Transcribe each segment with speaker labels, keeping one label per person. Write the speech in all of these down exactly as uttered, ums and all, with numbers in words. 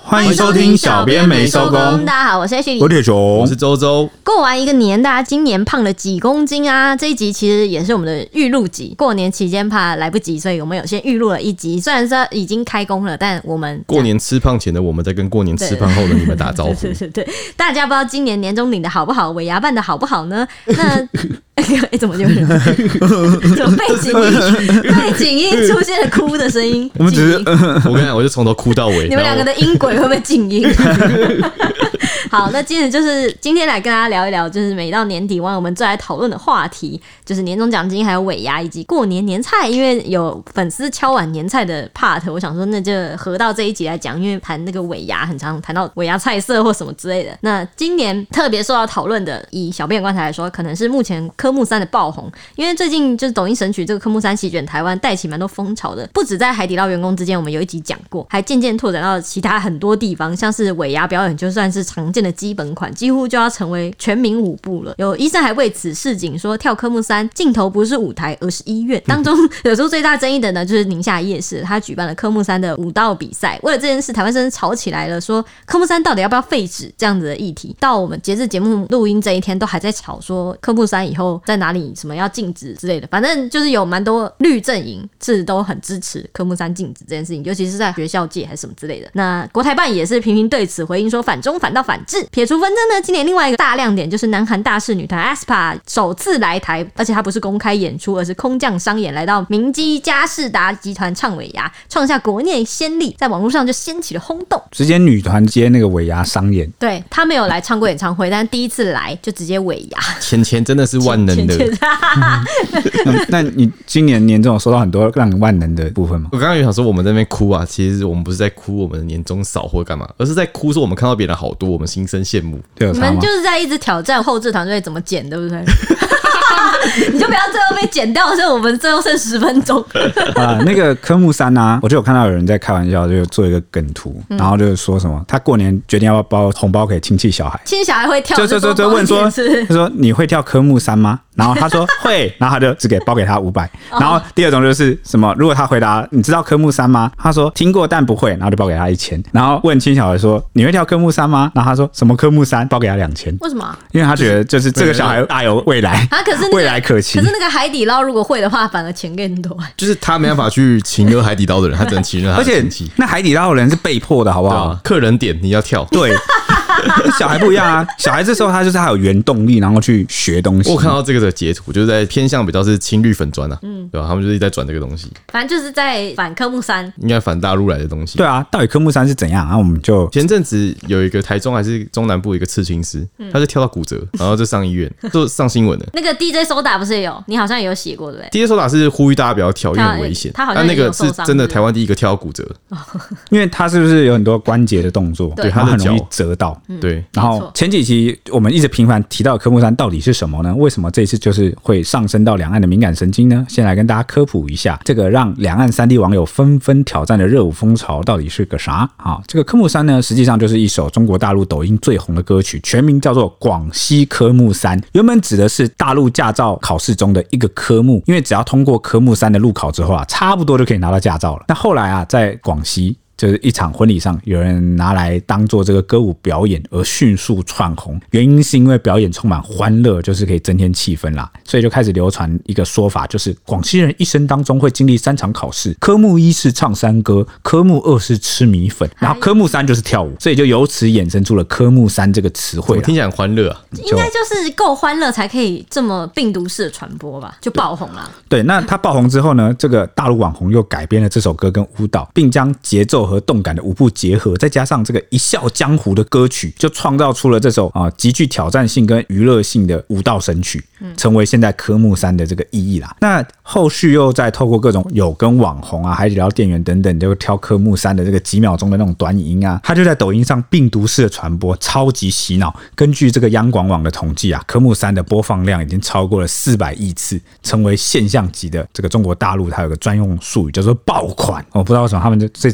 Speaker 1: 欢迎收听小编没收工。
Speaker 2: 大家好，我是 H 李，
Speaker 1: 我铁熊，
Speaker 3: 我是周周。
Speaker 2: 过完一个年，大家今年胖了几公斤啊？这一集其实也是我们的预录集，过年期间怕来不及，所以我们有先预录了一集。虽然说已经开工了，但我们
Speaker 3: 过年吃胖前的我们在跟过年吃胖后的你们打招呼。
Speaker 2: 对对对，大家不知道今年年终领的好不好，尾牙办的好不好呢？那哎，怎么就怎么背景音背景音出现了哭的声音？
Speaker 1: 我们只是
Speaker 3: 我跟你讲，我就从头哭到尾。
Speaker 2: 你们两个的音轨会不会静音？好，那今天就是今天来跟大家聊一聊，就是每到年底，网友们最爱讨论的话题，就是年终奖金、还有尾牙以及过年年菜。因为有粉丝敲碗年菜的 part， 我想说那就合到这一集来讲，因为谈那个尾牙，很常谈到尾牙菜色或什么之类的。那今年特别受到讨论的，以小编观察来说，可能是目前科目三的爆红，因为最近就是抖音神曲这个科目三席卷台湾，带起蛮多风潮的。不止在海底捞员工之间，我们有一集讲过，还渐渐拓展到其他很多地方，像是尾牙表演，就算是常见的基本款，几乎就要成为全民舞步了。有医生还为此示警说，跳科目三镜头不是舞台，而是医院。当中有时候最大争议的呢，就是宁夏夜市，他举办了科目三的舞蹈比赛。为了这件事，台湾生吵起来了，说科目三到底要不要废止这样子的议题。到我们截至节目录音这一天，都还在吵说科目三以后在哪里什么要禁止之类的。反正就是有蛮多绿阵营是都很支持科目三禁止这件事情，尤其是在学校界还是什么之类的。那国台办也是频频对此回应说，反中反到反制。撇除纷争呢，今年另外一个大亮点就是南韩大势女团 aespa 首次来台，而且她不是公开演出，而是空降商演，来到明基佳士达集团唱尾牙，创下国内先例，在网络上就掀起了轰动。
Speaker 1: 直接女团接那个尾牙商演，
Speaker 2: 对，她没有来唱过演唱会，但第一次来就直接尾牙。
Speaker 3: 钱钱真的是万能的。
Speaker 1: 嗯、那你今年年终有收到很多让你万能的部分吗？
Speaker 3: 我刚刚有想说我们在那边哭啊，其实我们不是在哭我们的年终少或干嘛，而是在哭说我们看到别人好多，我们心生羡慕。
Speaker 1: 对，
Speaker 2: 你们就是在一直挑战后制团队怎么剪，对不对？你就不要最后被剪掉，所以我们最后剩十分钟。
Speaker 1: 啊，那个科目三啊，我就有看到有人在开玩笑，就做一个梗图，嗯、然后就是说什么，他过年决定要不要包红包给亲戚小孩，
Speaker 2: 亲戚小孩会跳，
Speaker 1: 就就就就问说，他说你会跳科目三吗？然后他说会，然后他就只给包给他五百。然后第二种就是什么，如果他回答你知道科目三吗？他说听过但不会，然后就包给他一千。然后问亲小孩说你会跳科目三吗？然后他说什么科目三，包给他两千。
Speaker 2: 为什么？
Speaker 1: 因为他觉得就是这个小孩大有未来
Speaker 2: 啊，可是、那個、
Speaker 1: 未来可期。
Speaker 2: 可是那个海底捞如果会的话，反而钱更多。
Speaker 3: 就是他没办法去请热海底捞的人，他只能请热他的亲戚。
Speaker 1: 而且那海底捞的人是被迫的，好不好？
Speaker 3: 啊、客人点你要跳，
Speaker 1: 对。小孩不一样啊，小孩这时候他就是他有原动力，然后去学东西。
Speaker 3: 我看到这个的截图，就是在偏向比较是青绿粉专啊，嗯，对吧？他们就是在转这个东西，
Speaker 2: 反正就是在反科目三，
Speaker 3: 应该反大陆来的东西。
Speaker 1: 对啊，到底科目三是怎样？然后我们就
Speaker 3: 前阵子有一个台中还是中南部一个刺青师，嗯、他就跳到骨折，然后就上医院，就上新闻了。
Speaker 2: 那个 D J 手打不是也有？你好像也有写过对不对
Speaker 3: ？D J 手打是呼吁大家不要跳，因为很危险。
Speaker 2: 他好像
Speaker 3: 那个是真的台湾第一个跳到骨折，
Speaker 1: 因为他是不是有很多关节的动作，
Speaker 3: 对，
Speaker 1: 他很容易折到。
Speaker 2: 嗯、
Speaker 3: 对，
Speaker 1: 然后前几期我们一直频繁提到的科目三到底是什么呢？为什么这一次就是会上升到两岸的敏感神经呢？先来跟大家科普一下，这个让两岸三地网友纷纷挑战的热舞风潮到底是个啥？好，这个科目三呢，实际上就是一首中国大陆抖音最红的歌曲，全名叫做广西科目三。原本指的是大陆驾照考试中的一个科目，因为只要通过科目三的路考之后啊，差不多就可以拿到驾照了。那后来啊，在广西就是一场婚礼上，有人拿来当做这个歌舞表演而迅速窜红，原因是因为表演充满欢乐，就是可以增添气氛啦，所以就开始流传一个说法，就是广西人一生当中会经历三场考试，科目一是唱山歌，科目二是吃米粉，然后科目三就是跳舞，所以就由此衍生出了科目三这个词汇。
Speaker 3: 听起来很欢乐啊，
Speaker 2: 应该就是够欢乐才可以这么病毒式的传播吧，就爆红了。
Speaker 1: 对，那他爆红之后呢，这个大陆网红又改编了这首歌跟舞蹈，并将节奏和动感的舞步结合，再加上这个一笑江湖的歌曲，就创造出了这首啊极具挑战性跟娱乐性的舞蹈神曲，成为现在科目三的这个意义啦。那后续又再透过各种有跟网红啊、海底捞店员等等，就挑科目三的这个几秒钟的那种短影音啊，它就在抖音上病毒式的传播，超级洗脑。根据这个央广网的统计啊，科目三的播放量已经超过了四百亿次，成为现象级的。这个中国大陆它有个专用术语叫做爆款，我不知道为什么他们这几年都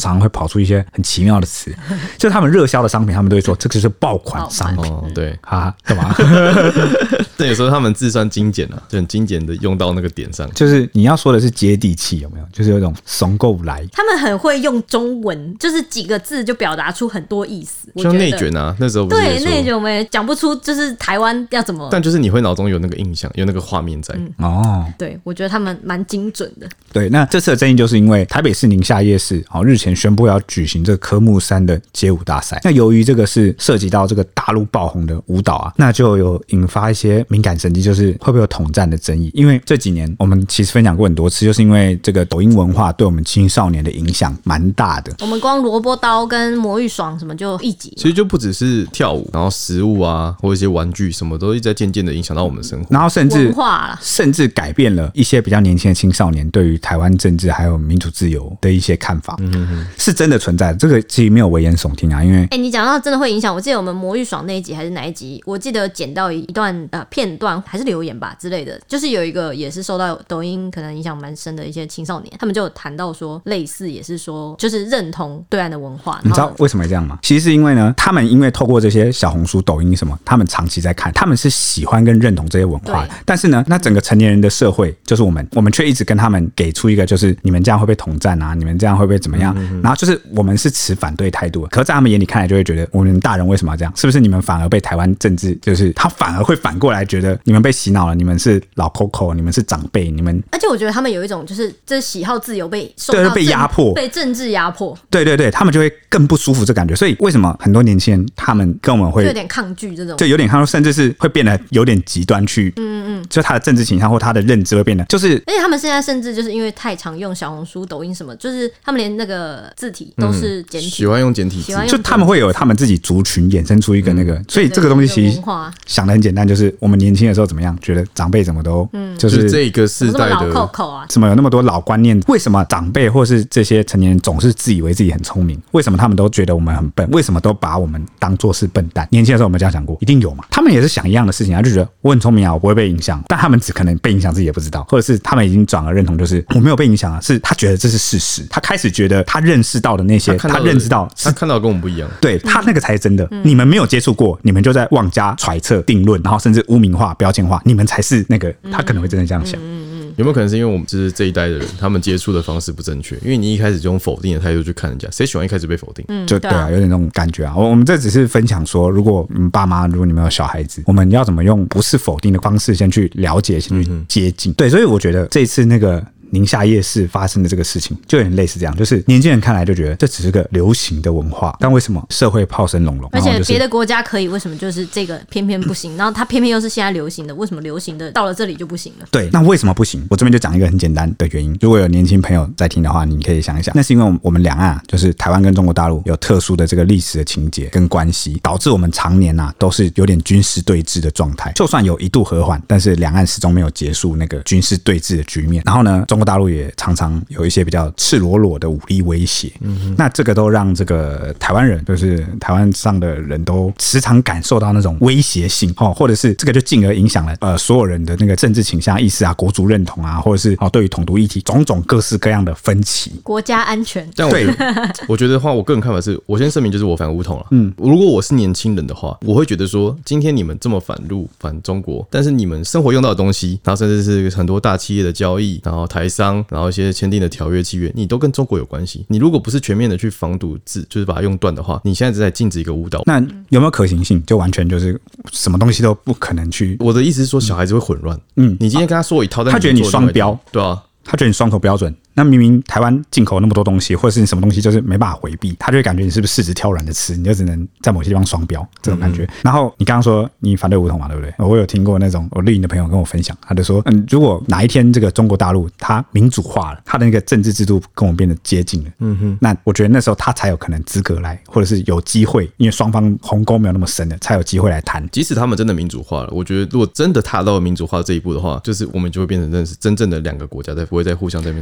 Speaker 1: 常常会跑出一些很奇妙的词，就他们热销的商品，他们都会说这个就是爆款商品。
Speaker 3: 哦，对，
Speaker 1: 啊，干嘛？
Speaker 3: 但有时候他们字算精简啊，就很精简的用到那个点上。
Speaker 1: 就是你要说的是接地气，有没有？就是有一种怂够来。
Speaker 2: 他们很会用中文，就是几个字就表达出很多意思。
Speaker 3: 像内卷啊，那时候不是
Speaker 2: 对内卷，我们也讲不出，就是台湾要怎么。
Speaker 3: 但就是你会脑中有那个印象，有那个画面在。
Speaker 2: 嗯、
Speaker 1: 哦，
Speaker 2: 对，我觉得他们蛮精准的。
Speaker 1: 对，那这次的争议就是因为台北市宁夏夜市哦日前宣布要举行这个科目三的街舞大赛。那由于这个是涉及到这个大陆爆红的舞蹈啊，那就有引发一些敏感神经，就是会不会有统战的争议？因为这几年我们其实分享过很多次，就是因为这个抖音文化对我们青少年的影响蛮大的。
Speaker 2: 我们光萝卜刀跟魔芋爽什么就一集，
Speaker 3: 其实就不只是跳舞，然后食物啊，或者一些玩具什么都一直在渐渐的影响到我们的生活，
Speaker 1: 然后甚至
Speaker 2: 文化啦，
Speaker 1: 甚至改变了一些比较年轻的青少年对于台湾政治还有民主自由的一些看法。嗯哼哼，是真的存在的，这个其实没有危言耸听啊。因为
Speaker 2: 哎、欸，你讲到真的会影响，我记得我们魔芋爽那一集还是哪一集，我记得剪到一段呃片段还是留言吧之类的，就是有一个也是受到抖音可能影响蛮深的一些青少年，他们就有谈到说，类似也是说，就是认同对岸的文化。
Speaker 1: 你知道为什么会这样吗？其实是因为呢，他们因为透过这些小红书、抖音什么，他们长期在看，他们是喜欢跟认同这些文化的。但是呢，那整个成年人的社会，就是我们，我们却一直跟他们给出一个，就是你们这样会被统战啊，你们这样会不会怎么样？嗯、然后就是我们是持反对态度的，可是在他们眼里看来，就会觉得我们大人为什么要这样？是不是你们反而被台湾政治，就是他反而会反过来觉得你们被洗脑了，你们是老 Coco， 你们是长辈，你们。
Speaker 2: 而且我觉得他们有一种就是这喜好自由被受到
Speaker 1: 对被压迫，
Speaker 2: 被政治压迫。
Speaker 1: 对对对，他们就会更不舒服这感觉。所以为什么很多年轻人他们跟我们会
Speaker 2: 就有点抗拒这种，
Speaker 1: 就有点抗拒，甚至是会变得有点极端去，嗯嗯，就他的政治倾向或他的认知会变得，就是
Speaker 2: 而且他们现在甚至就是因为太常用小红书、抖音什么，就是他们连那个字体都是简体，嗯、
Speaker 3: 喜欢用简体字，
Speaker 1: 就他们会有他们自己族群衍生出一个那个，嗯、所以这个东西其实想得很简单，就是我们年轻的时候怎么样，觉得长辈怎么都，嗯，就是
Speaker 3: 这个世代的
Speaker 2: 老扣扣啊，
Speaker 1: 怎么有那么多老观念？为什么长辈或是这些成年人总是自以为自己很聪明？为什么他们都觉得我们很笨？为什么都把我们当作是笨蛋？年轻的时候我们这样想过，一定有嘛？他们也是想一样的事情啊，就觉得我很聪明啊，我不会被影响，但他们只可能被影响自己也不知道，或者是他们已经转而认同，就是我没有被影响啊，是他觉得这是事实，他开始觉得他认识到的那些，他, 他认知到
Speaker 3: 他看到的跟我们不一样，
Speaker 1: 对他那个才是真的，嗯、你们没有接触过，你们就在妄加揣测、定论，然后甚至污名化、标签化，你们才是那个，他可能会真的这样想。嗯嗯
Speaker 3: 有没有可能是因为我们就是这一代的人，他们接触的方式不正确？因为你一开始就用否定的态度去看人家，谁喜欢一开始被否定？
Speaker 1: 嗯，就对啊，有点那种感觉啊。我们这只是分享说，如果你们爸妈，如果你们有小孩子，我们要怎么用不是否定的方式先去了解，先去接近。嗯、对，所以我觉得这一次那个宁夏夜市发生的这个事情，就有点类似这样，就是年轻人看来就觉得这只是个流行的文化，但为什么社会炮声隆隆？
Speaker 2: 而且别的国家可以，为什么就是这个偏偏不行？然后它偏偏又是现在流行的，为什么流行的到了这里就不行了？
Speaker 1: 对，那为什么不行？我这边就讲一个很简单的原因。如果有年轻朋友在听的话，你可以想一想，那是因为我们两岸啊，就是台湾跟中国大陆有特殊的这个历史的情节跟关系，导致我们常年啊都是有点军事对峙的状态。就算有一度和缓，但是两岸始终没有结束那个军事对峙的局面。然后呢，中国大陆也常常有一些比较赤裸裸的武力威胁，嗯、那这个都让这个台湾人，就是台湾上的人都时常感受到那种威胁性，哦，或者是这个就进而影响了呃所有人的那个政治倾向、意识啊、国族认同啊，或者是哦对于统独议题种种各式各样的分歧，
Speaker 2: 国家安全。
Speaker 3: 但我觉得，我觉得的话，我个人看法是，我先声明，就是我反武统了。嗯，如果我是年轻人的话，我会觉得说，今天你们这么反陆、反中国，但是你们生活用到的东西，然后甚至是很多大企业的交易，然后台商，然后一些签订的条约契约，你都跟中国有关系。你如果不是全面的去防堵制，就是把它用断的话，你现在只在禁止一个舞蹈，
Speaker 1: 那有没有可行性？就完全就是什么东西都不可能去。
Speaker 3: 我的意思是说，小孩子会混乱。嗯，你今天跟他说一套，但
Speaker 1: 他觉得你双标，
Speaker 3: 对啊，
Speaker 1: 他觉得你双重标准。那明明台湾进口那么多东西，或者是你什么东西就是没办法回避，他就会感觉你是不是柿子挑软的吃，你就只能在某些地方双标这种感觉。嗯、然后你刚刚说你反对武统嘛，对不对？我有听过那种我绿营的朋友跟我分享，他就说，嗯，如果哪一天这个中国大陆它民主化了，它的那个政治制度跟我们变得接近了，嗯哼，那我觉得那时候他才有可能资格来，或者是有机会，因为双方鸿沟没有那么深了，才有机会来谈。
Speaker 3: 即使他们真的民主化了，我觉得如果真的踏到民主化这一步的话，就是我们就会变成认识真正的两个国家，再不会再互相在那边弄。
Speaker 1: 对，他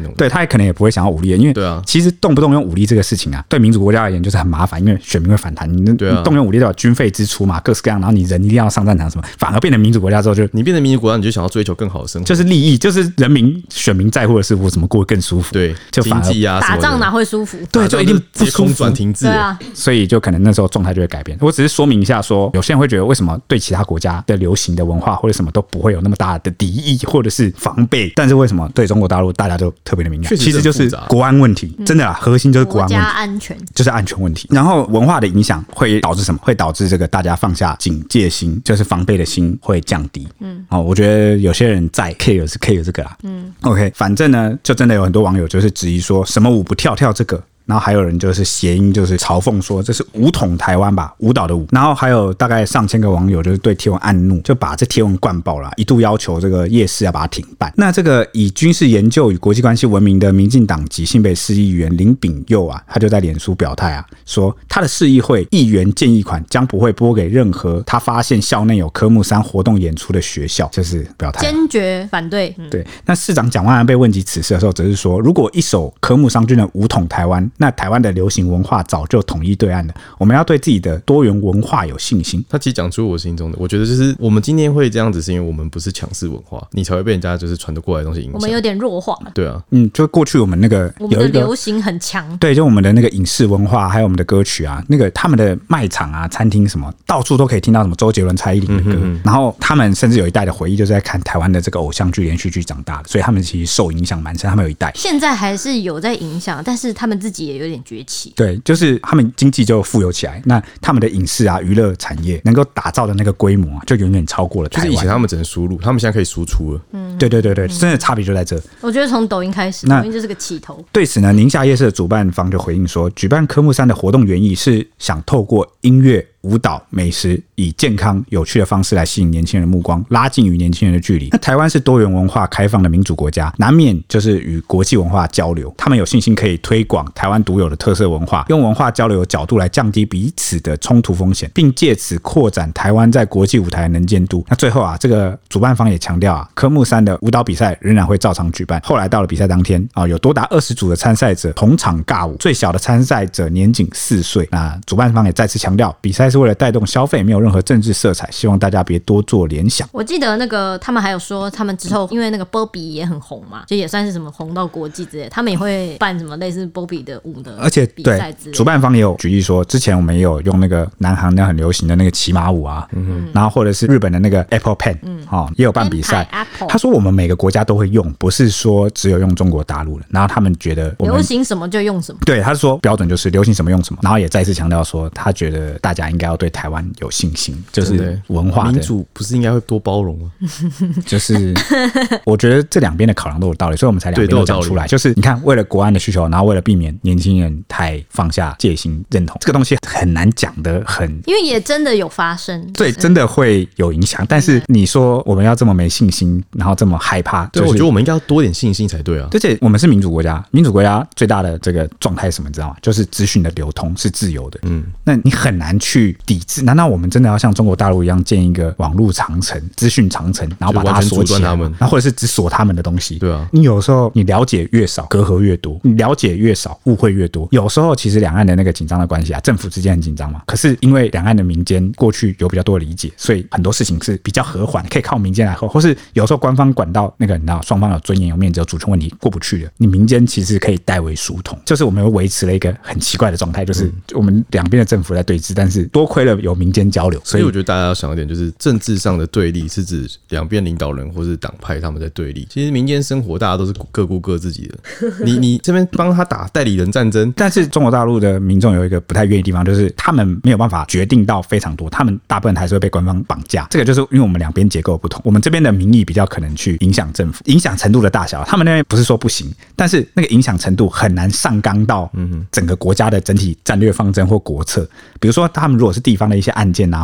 Speaker 1: 可能也不会想要武力，因为
Speaker 3: 对啊，
Speaker 1: 其实动不动用武力这个事情啊，对民主国家而言就是很麻烦，因为选民会反弹，你
Speaker 3: 对啊，
Speaker 1: 你动用武力代表军费支出嘛，各式各样，然后你人一定要上战场什么，反而变成民主国家之后就
Speaker 3: 你变成民主国家，你就想要追求更好的生活，
Speaker 1: 就是利益，就是人民选民在乎的是我怎么过得更舒服，
Speaker 3: 对，
Speaker 1: 就反而
Speaker 3: 经济啊，
Speaker 2: 打仗哪会舒服？
Speaker 1: 对，就一定不舒服，
Speaker 3: 空转停滞，
Speaker 2: 对啊，
Speaker 1: 所以就可能那时候状态就会改变。我只是说明一下说，有些人会觉得为什么对其他国家的流行的文化或者什么都不会有那么大的敌意或者是防备，但是为什么对中国大陆大家就特别的敏感？其实就是国安问题，真的啦，核心就是国安问题，
Speaker 2: 国家安全
Speaker 1: 就是安全问题。然后文化的影响会导致什么？会导致这个大家放下警戒心，就是防备的心会降低。嗯，哦，我觉得有些人在 care 是 care 这个啦。嗯 ，OK， 反正呢，就真的有很多网友就是质疑说，什么舞不跳跳这个。然后还有人就是谐音，就是嘲讽说这是武统台湾吧，舞蹈的舞。然后还有大概上千个网友就是对贴文暗怒，就把这贴文灌爆了，一度要求这个夜市要把它停办。那这个以军事研究与国际关系闻名的民进党籍新北市议员林炳佑啊，他就在脸书表态啊，说他的市议会议员建议款将不会拨给任何他发现校内有科目三活动演出的学校，就是表态
Speaker 2: 坚决反对。
Speaker 1: 嗯、对，那市长蒋万安被问及此事的时候，则是说，如果一手科目商就能武统台湾，那台湾的流行文化早就统一对岸了。我们要对自己的多元文化有信心。
Speaker 3: 他其实讲出我心中的，我觉得就是我们今天会这样子，是因为我们不是强势文化，你才会被人家就是传得过来的东西影响。
Speaker 2: 我们有点弱化。
Speaker 3: 对啊，
Speaker 1: 嗯，就过去我们那个
Speaker 2: 我们的流行很强，
Speaker 1: 对，就我们的那个影视文化，还有我们的歌曲啊，那个他们的卖场啊、餐厅什么，到处都可以听到什么周杰伦、蔡依林的歌。嗯、然后他们甚至有一代的回忆，就是在看台湾的这个偶像剧、连续剧长大的，所以他们其实受影响蛮深。他们有一代，
Speaker 2: 现在还是有在影响，但是他们自己也有点崛起。
Speaker 1: 对，就是他们经济就富有起来，那他们的影视啊、娱乐产业能够打造的那个规模啊，就远远超过了台湾。
Speaker 3: 就是以前他们只能输入，他们现在可以输出了。
Speaker 2: 嗯，
Speaker 1: 对对对对，真的差别就在这。
Speaker 2: 我觉得从抖音开始，抖音就是个起头。
Speaker 1: 对此呢，宁夏夜市的主办方就回应说，举办科目三的活动原意是想透过音乐、舞蹈、美食，以健康有趣的方式来吸引年轻人的目光，拉近与年轻人的距离。那台湾是多元文化开放的民主国家，难免就是与国际文化交流。他们有信心可以推广台湾独有的特色文化，用文化交流的角度来降低彼此的冲突风险，并借此扩展台湾在国际舞台的能见度。那最后啊，这个主办方也强调啊，科目三的舞蹈比赛仍然会照常举办。后来到了比赛当天啊，有多达二十组的参赛者同场尬舞，最小的参赛者年仅四岁。那主办方也再次强调，比赛是为了带动消费，没有任何政治色彩，希望大家别多做联想。
Speaker 2: 我记得那个他们还有说，他们之后因为那个 Bobby 也很红嘛，就也算是什么红到国际之类的，他们也会办什么类似 Bobby 的舞的
Speaker 1: 而且
Speaker 2: 比赛之类的。
Speaker 1: 对，主办方也有举例说，之前我们也有用那个南韩那很流行的那个骑马舞啊，嗯、然后或者是日本的那个 Apple Pen，嗯哦、也有办比赛。他说我们每个国家都会用，不是说只有用中国大陆的。然后他们觉得我们
Speaker 2: 流行什么就用什么。
Speaker 1: 对，他说标准就是流行什么用什么。然后也再次强调说，他觉得大家应该要对台湾有信心，就是文化的
Speaker 3: 民主不是应该会多包容吗？
Speaker 1: 就是我觉得这两边的考量都有道理，所以我们才两边都讲出来。就是你看，为了国安的需求，然后为了避免年轻人太放下戒心认同，这个东西很难讲得很，
Speaker 2: 因为也真的有发生，
Speaker 1: 对，真的会有影响。但是你说我们要这么没信心，然后这么害怕，
Speaker 3: 对，
Speaker 1: 就是、
Speaker 3: 我觉得我们应该要多点信心才对啊。
Speaker 1: 而且我们是民主国家，民主国家最大的这个状态是什么？你知道吗？就是资讯的流通是自由的，嗯，那你很难去抵制。难道我们真的要像中国大陆一样建一个网络长城、资讯长城，然后把它锁起来，然后或者是只锁他们的东西？
Speaker 3: 对啊，
Speaker 1: 你有时候你了解越少，隔阂越多；你了解越少，误会越多。有时候其实两岸的那个紧张的关系啊，政府之间很紧张嘛，可是因为两岸的民间过去有比较多的理解，所以很多事情是比较和缓，可以靠民间来和，或是有时候官方管到那个你知道双方有尊严、有面子、有主权问题过不去的，你民间其实可以代为疏通。就是我们又维持了一个很奇怪的状态，就是我们两边的政府在对峙，但是多亏了有民间交流，所以
Speaker 3: 我觉得大家要想一点，就是政治上的对立是指两边领导人或是党派他们在对立。其实民间生活大家都是各顾各自己的，你你这边帮他打代理人战争，
Speaker 1: 但是中国大陆的民众有一个不太愿意的地方，就是他们没有办法决定到非常多，他们大部分还是会被官方绑架。这个就是因为我们两边结构不同，我们这边的民意比较可能去影响政府，影响程度的大小，他们那边不是说不行，但是那个影响程度很难上纲到整个国家的整体战略方针或国策。比如说他们如果是地方的一些案件啊，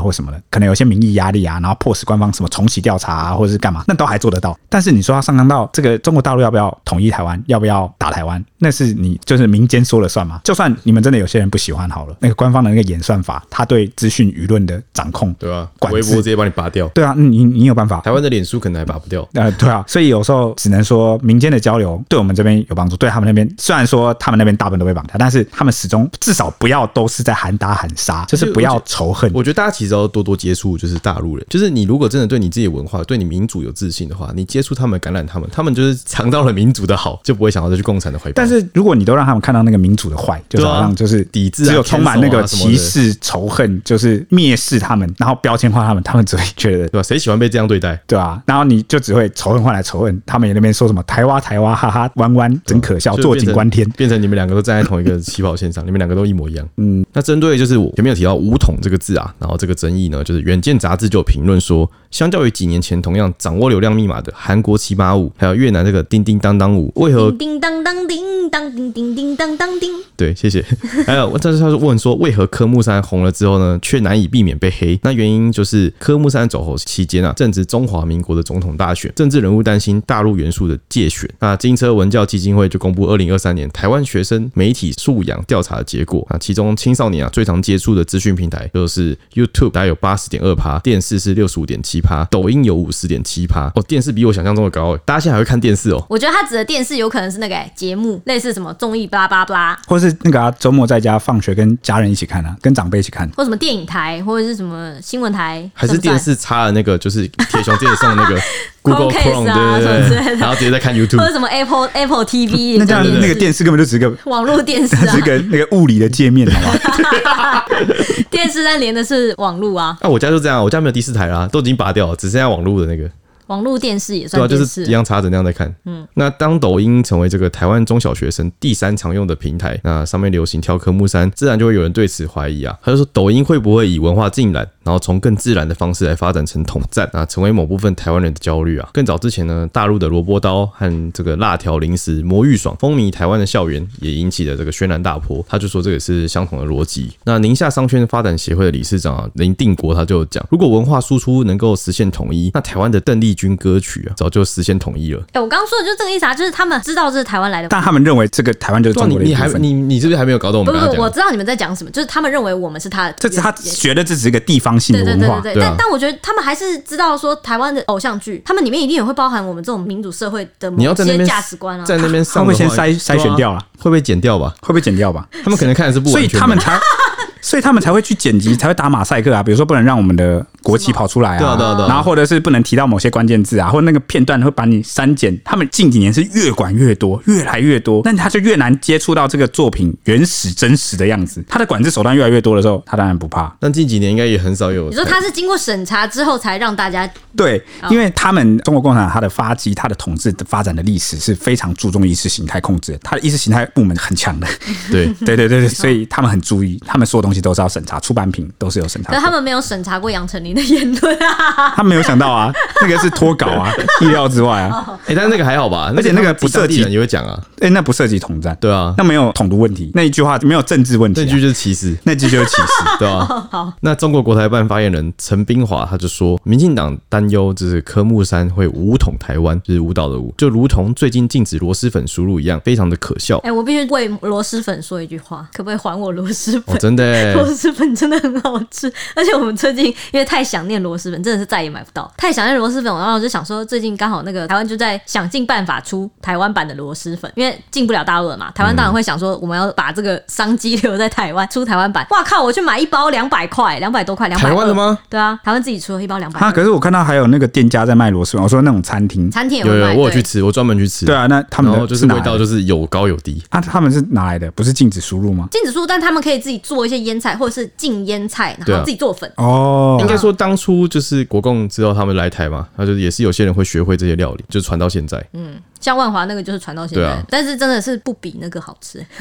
Speaker 1: 或什么的，可能有些民意压力啊，然后迫使官方什么重启调查啊，或者是干嘛，那都还做得到。但是你说要上纲到这个中国大陆要不要统一台湾，要不要打台湾，那是你就是民间说了算嘛。就算你们真的有些人不喜欢好了，那个官方的那个演算法，他对资讯舆论的掌控，
Speaker 3: 对啊，
Speaker 1: 管制
Speaker 3: 微博直接把你拔掉。
Speaker 1: 对啊，你你有办法？
Speaker 3: 台湾的脸书可能还拔不掉。
Speaker 1: 呃，对啊，所以有时候只能说民间的交流对我们这边有帮助，对他们那边虽然说他们那边大部分都被绑架，但是他们始终至少不要都是在喊打喊杀，就是不要仇恨。
Speaker 3: 我觉得大家其实要多多接触，就是大陆人，就是你如果真的对你自己的文化、对你民主有自信的话，你接触他们、感染他们，他们就是尝到了民主的好，就不会想要再去共产的怀抱。
Speaker 1: 但是如果你都让他们看到那个民主的坏，就是好像就是
Speaker 3: 抵制、啊，
Speaker 1: 只有充满那个歧视、仇恨，就是蔑视他们，然后标签化他们，他们只会觉得，
Speaker 3: 对吧？谁喜欢被这样对待？
Speaker 1: 对吧、啊？然后你就只会仇恨换来仇恨，他们也那边说什么台湾台湾，哈哈，弯弯，真可笑，坐井观天，
Speaker 3: 变成你们两个都站在同一个起跑线上，你们两个都一模一样。嗯，那针对就是我前面有提到武统这个字啊，然后这个争议呢，就是远见杂志就有评论说，相较于几年前同样掌握流量密码的韩国七八五，还有越南这个叮叮当当舞，为何
Speaker 2: 叮叮当当叮当叮叮叮当当叮？
Speaker 3: 对，谢谢。还有，但是他问说，为何科目三红了之后呢，却难以避免被黑？那原因就是科目三走红期间啊，正值中华民国的总统大选，政治人物担心大陆元素的介选。那金车文教基金会就公布二零二三年台湾学生媒体素养调查的结果啊，其中青少年啊最常接触的资讯平台就是 YouTube， 大概有八十点二趴，电视是六十五点七趴，抖音有五十点七趴。哦，电视比我想象中的高，大家现在还会看电视哦？
Speaker 2: 我觉得他指的电视有可能是那个节、欸、目，类似什么综艺巴拉巴拉，
Speaker 1: 或是那个啊，周末在家放学跟家人一起看啊，跟长辈一起看，
Speaker 2: 或什么电影台，或者是什么新闻台，
Speaker 3: 还是电视插了那个就是铁熊之前送的那个。Google Chrome
Speaker 2: 啊，
Speaker 3: 对对对，然后直接在看 YouTube，
Speaker 2: 或者什么 Apple Apple T V，
Speaker 1: 那这样那个电视根本就只是个
Speaker 2: 网络电视啊，
Speaker 1: 是个那个物理的界面，好吗？
Speaker 2: 电视但连的是网络啊。
Speaker 3: 啊，我家就这样，我家没有第四台啦，都已经拔掉了，只剩下网络的那个。
Speaker 2: 网络电视也算电视，
Speaker 3: 对啊，就是一样插着那样在看。嗯，那当抖音成为这个台湾中小学生第三常用的平台，那上面流行挑科目三，自然就会有人对此怀疑啊。他就说，抖音会不会以文化浸染，然后从更自然的方式来发展成统战啊，成为某部分台湾人的焦虑啊？更早之前呢，大陆的萝卜刀和这个辣条零食魔芋爽风靡台湾的校园，也引起了这个轩然大波。他就说这个是相同的逻辑。那宁夏商圈发展协会的理事长啊林定国他就讲，如果文化输出能够实现统一，那台湾的邓丽君歌曲啊早就实现统一了。
Speaker 2: 哎、欸，我刚刚说的就是这个意思啊，就是他们知道这是台湾来的，
Speaker 1: 但他们认为这个台湾就是中国的一部分。
Speaker 3: 你你还你你是不是还没有搞懂我们刚刚讲？
Speaker 2: 不不，我知道你们在讲什么，就是他们认为我们是他的，
Speaker 1: 这只他觉得这只是一个地方性的文化。
Speaker 2: 对对对对对，
Speaker 3: 对啊、
Speaker 2: 但但我觉得他们还是知道说台湾的偶像剧，他们里面一定也会包含我们这种民主社会的某些价值观啊。
Speaker 3: 在那边上
Speaker 1: 会不会先筛筛选掉了？
Speaker 3: 会不会剪掉吧？
Speaker 1: 会不会剪掉吧？
Speaker 3: 他们可能看的是不完全的，
Speaker 1: 所以他们才。所以他们才会去剪辑，才会打马赛克啊。比如说不能让我们的国旗跑出来啊，
Speaker 3: 对啊对啊对啊，
Speaker 1: 然后或者是不能提到某些关键字啊，或者那个片段会把你删减。他们近几年是越管越多，越来越多，那他就越难接触到这个作品原始真实的样子。他的管制手段越来越多的时候，他当然不怕。
Speaker 3: 但近几年应该也很少有。
Speaker 2: 你说他是经过审查之后才让大家
Speaker 1: 对，因为他们中国共产党他的发迹、他的统治的发展的历史是非常注重意识形态控制的，他的意识形态部门很强的。
Speaker 3: 对
Speaker 1: 对对对对，所以他们很注意，他们所有东西都是要审查。出版品都是有审查，
Speaker 2: 可是他们没有审查过杨丞琳的言论啊。
Speaker 1: 他没有想到啊，那个是脱稿啊，意料之外啊。
Speaker 3: 哎、欸，但是那个还好吧，
Speaker 1: 而且那个不涉及
Speaker 3: 人也会讲啊。
Speaker 1: 哎、欸，那不涉及统战，
Speaker 3: 对啊，
Speaker 1: 那没有统独问题，那一句话没有政治问题、啊，
Speaker 3: 那句就是歧视，
Speaker 1: 那句就是歧视，
Speaker 3: 对啊。好，那中国国台办发言人陈冰华他就说，民进党担忧就是科目三会武统台湾，就是舞蹈的舞，就如同最近禁止螺蛳粉输入一样，非常的可笑。
Speaker 2: 哎、欸，我必须为螺蛳粉说一句话，可不可以还我螺蛳粉？
Speaker 3: 哦、真的、欸，
Speaker 2: 螺蛳粉真的很好吃，而且我们最近因为太想念螺蛳粉，真的是再也买不到。太想念螺蛳粉，然后我就想说，最近刚好那个台湾就在想尽办法出台湾版的螺蛳粉，因为进不了大陆了嘛。台湾当然会想说，我们要把这个商机留在台湾，出台湾版。哇靠！我去买一包两百块，两百多块，两百。
Speaker 3: 台湾的吗？
Speaker 2: 对啊，台湾自己出了一包两百。
Speaker 1: 啊，可是我看到还有那个店家在卖螺蛳粉，我说那种餐厅，
Speaker 2: 餐厅也会卖。
Speaker 3: 有有，我有去吃，我专门去吃。
Speaker 1: 对啊，那他们
Speaker 3: 然后就是味道就是有高有低。
Speaker 1: 啊，他们是哪来的？不是禁止输入吗？
Speaker 2: 禁止输入，但他们可以自己做一些腌菜，或者是禁腌菜，然后自己做粉。
Speaker 1: 哦，
Speaker 3: 应该说当初就是国共知道他们来台嘛，那就也是有些人会学会这些料理，就传到现在。
Speaker 2: 嗯，像万华那个就是传到现在，
Speaker 3: 对啊，
Speaker 2: 但是真的是不比那个好吃。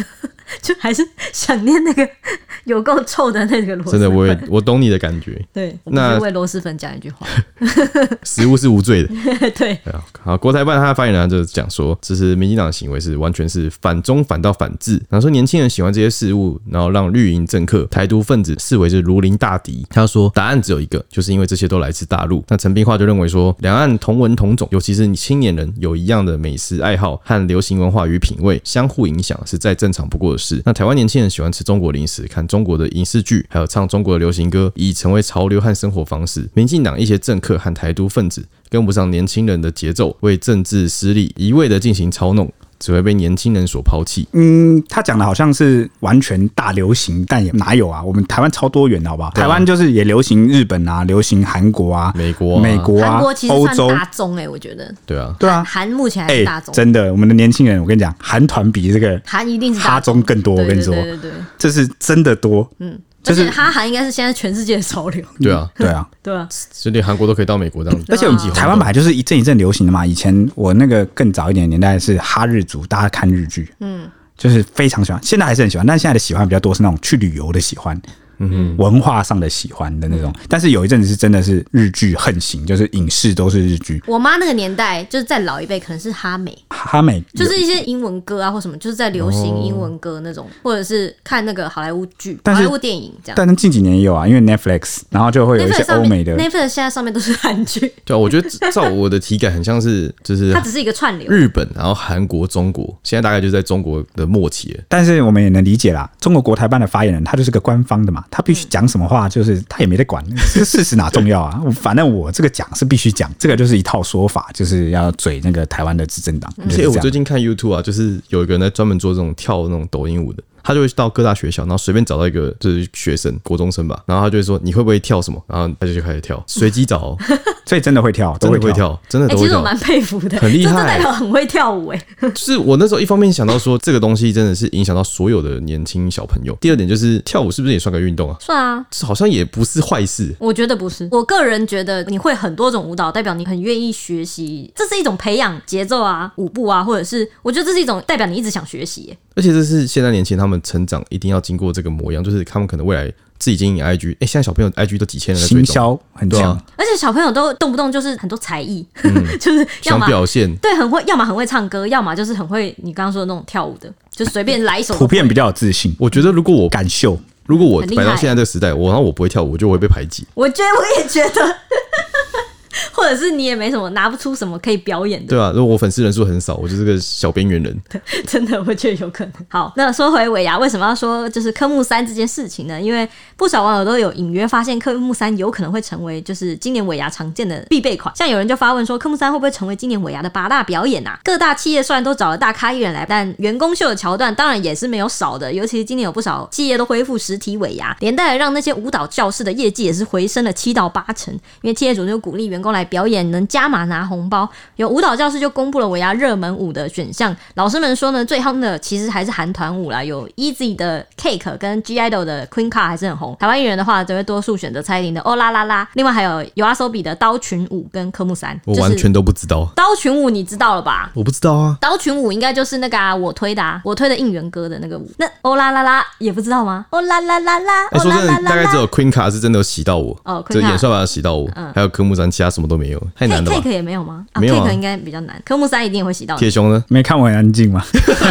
Speaker 2: 就还是想念那个有够臭的那个螺蛳粉。
Speaker 3: 真的，我也我懂你的感觉。
Speaker 2: 对，我必须为螺蛳粉讲一句话，
Speaker 3: 食物是无罪的。
Speaker 2: 对，
Speaker 3: 对啊，好，国台办他的发言人就讲说，这是民进党的行为是完全是反中反到反智，然后说年轻人喜欢这些事物，然后让绿营政客、台独分子视为是如临大敌。他说答案只有一个，就是因为这些都来自大陆。那陈冰化就认为说，两岸同文同种，尤其是青年人有一样的美食爱好和流行文化与品味，相互影响是再正常不过的事。那台湾年轻人喜欢吃中国零食、看中国的影视剧，还有唱中国的流行歌，已成为潮流和生活方式。民进党一些政客和台独分子跟不上年轻人的节奏，为政治私利一味的进行操弄，只会被年轻人所抛弃。
Speaker 1: 嗯，他讲的好像是完全大流行，但也哪有啊？我们台湾超多元的，好不好？啊、台湾就是也流行日本啊，流行韩国啊，
Speaker 3: 美国、啊、
Speaker 1: 美国啊，
Speaker 2: 韩国其实算大众哎、欸，我觉得。
Speaker 3: 对啊，
Speaker 1: 对啊，
Speaker 2: 韩目前还是大众、
Speaker 1: 欸。真的，我们的年轻人，我跟你讲，韩团比这个
Speaker 2: 韩一定是
Speaker 1: 哈中更多。我跟你说，
Speaker 2: 对对对对，
Speaker 1: 这是真的多。
Speaker 2: 嗯。
Speaker 1: 就是、
Speaker 2: 而且哈韩应该是现在全世界的潮流。
Speaker 3: 对啊，
Speaker 1: 对啊，
Speaker 2: 对啊，
Speaker 3: 就连韩国都可以到美国这样子。
Speaker 1: 而且台湾本来就是一阵一阵流行的嘛。以前我那个更早一点的年代是哈日族，大家看日剧，嗯，就是非常喜欢，现在还是很喜欢，但现在的喜欢比较多是那种去旅游的喜欢。嗯，文化上的喜欢的那种，但是有一阵子是真的是日剧横行，就是影视都是日剧。
Speaker 2: 我妈那个年代就是在老一辈，可能是哈美，
Speaker 1: 哈美
Speaker 2: 就是一些英文歌啊或什么，就是在流行英文歌那种，哦、或者是看那个好莱坞剧、好莱坞电影这样。
Speaker 1: 但是近几年也有啊，因为 Netflix， 然后就会有一些欧美的
Speaker 2: Netflix 现在上面都是韩剧。
Speaker 3: 对啊，我觉得照我的体感很像是就是
Speaker 2: 它只是一个串流，
Speaker 3: 日本，然后韩国、中国，现在大概就在中国的末期了。
Speaker 1: 但是我们也能理解啦，中国国台办的发言人他就是个官方的嘛，他必须讲什么话，就是他也没得管，这事实哪重要啊？反正我这个讲是必须讲，这个就是一套说法，就是要嘴那个台湾的执政党。
Speaker 3: 而且我最近看 YouTube 啊，就是有一个人在专门做这种跳那种抖音舞的。他就会到各大学校，然后随便找到一个就是学生，国中生吧，然后他就会说你会不会跳什么，然后他就开始跳，随机找、哦，
Speaker 1: 所以真的会跳，
Speaker 3: 真的会跳，真的都会跳。
Speaker 2: 欸、其实我蛮佩服的，
Speaker 3: 很厉害，
Speaker 2: 这代表很会跳舞哎。
Speaker 3: 就是我那时候一方面想到说这个东西真的是影响到所有的年轻小朋友，第二点就是跳舞是不是也算个运动啊？
Speaker 2: 算啊，
Speaker 3: 好像也不是坏事。
Speaker 2: 我觉得不是，我个人觉得你会很多种舞蹈，代表你很愿意学习，这是一种培养节奏啊、舞步啊，或者是我觉得这是一种代表你一直想学习。
Speaker 3: 而且这是现在年轻人他们成长一定要经过这个模样，就是他们可能未来自己经营 I G， 哎、欸，现在小朋友 I G 都几千人在追踪，
Speaker 1: 行销很强、啊，
Speaker 2: 而且小朋友都动不动就是很多才艺，嗯、就是要么
Speaker 3: 想表现，
Speaker 2: 对，很会，要么很会唱歌，要么就是很会你刚刚说的那种跳舞的，就随便来一首。
Speaker 1: 普遍比较有自信。
Speaker 3: 我觉得如果我
Speaker 1: 敢秀，
Speaker 3: 如果我摆到现在这个时代，我然后我不会跳舞，我就会被排挤。
Speaker 2: 我觉得我也觉得。或者是你也没什么拿不出什么可以表演的，
Speaker 3: 对啊，如果我粉丝人数很少，我就是个小边缘人。
Speaker 2: 真的，我觉得有可能。好，那说回尾牙，为什么要说就是科目三这件事情呢？因为不少网友都有隐约发现，科目三有可能会成为就是今年尾牙常见的必备款。像有人就发问说，科目三会不会成为今年尾牙的八大表演啊？各大企业虽然都找了大咖艺人来，但员工秀的桥段当然也是没有少的。尤其是今年有不少企业都恢复实体尾牙，连带让那些舞蹈教室的业绩也是回升了七到八成。因为企业主就鼓励员工来表演，能加码拿红包。有舞蹈教室就公布了尾牙热门舞的选项，老师们说呢，最夯的其实还是韩团舞啦，有 Easy 的 Cake 跟 G IDOL 的 Queen Card 还是很红。台湾艺人的话，则会多数选择蔡依林的哦啦啦啦，另外还有 YOASOBI 的刀群舞跟科目三。
Speaker 3: 我完全都不知道
Speaker 2: 刀群舞，你知道了吧？
Speaker 3: 我不知道啊。
Speaker 2: 刀群舞应该就是那个啊，我推的啊，我推的应援歌的那个舞。那哦啦啦啦也不知道吗？哦啦啦啦啦，
Speaker 3: 哎、欸，说真的，大概只有 Queen Card 是真的有洗到我，
Speaker 2: 哦，
Speaker 3: 这演算法洗到我，嗯、还有科目三其他什么都没有，太难了吧
Speaker 2: ？Cake 也没有吗？
Speaker 3: 没有啊
Speaker 2: ，Cake 应该比较难，科目三一定会洗到你。
Speaker 3: 铁熊呢？
Speaker 1: 没看我很安静吗？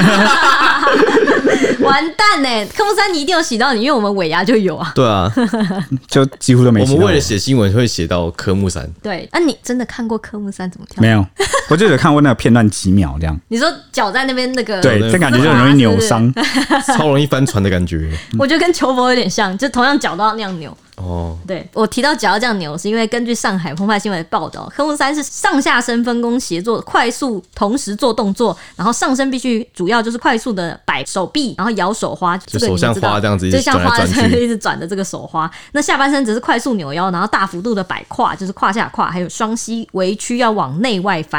Speaker 2: 完蛋欸，科目三你一定有洗到你，因为我们尾牙就有啊。
Speaker 3: 对啊，
Speaker 1: 就几乎都没洗到我。
Speaker 3: 我们为了写新闻会写到科目三。
Speaker 2: 对，那、啊、你真的看过科目三怎么跳？
Speaker 1: 没有，我就有看过那个片段几秒这样。
Speaker 2: 你说脚在那边那个，
Speaker 1: 对，这感觉就很容易扭伤，
Speaker 3: 超容易翻船的感觉。
Speaker 2: 我觉得跟球佛有点像，就同样脚都要那样扭。
Speaker 3: 哦，
Speaker 2: 对，我提到脚要这样扭，是因为根据上海澎湃新闻的报道，科目三是上下身分工协作，快速同时做动作，然后上身必须主要就是快速的摆手臂，然后摇手花，
Speaker 3: 就手像花这样子，
Speaker 2: 就像花
Speaker 3: 转来转去
Speaker 2: 一直转的这个手花。那下半身只是快速扭腰，然后大幅度的摆胯，就是胯下胯，还有双膝微屈要往内外翻。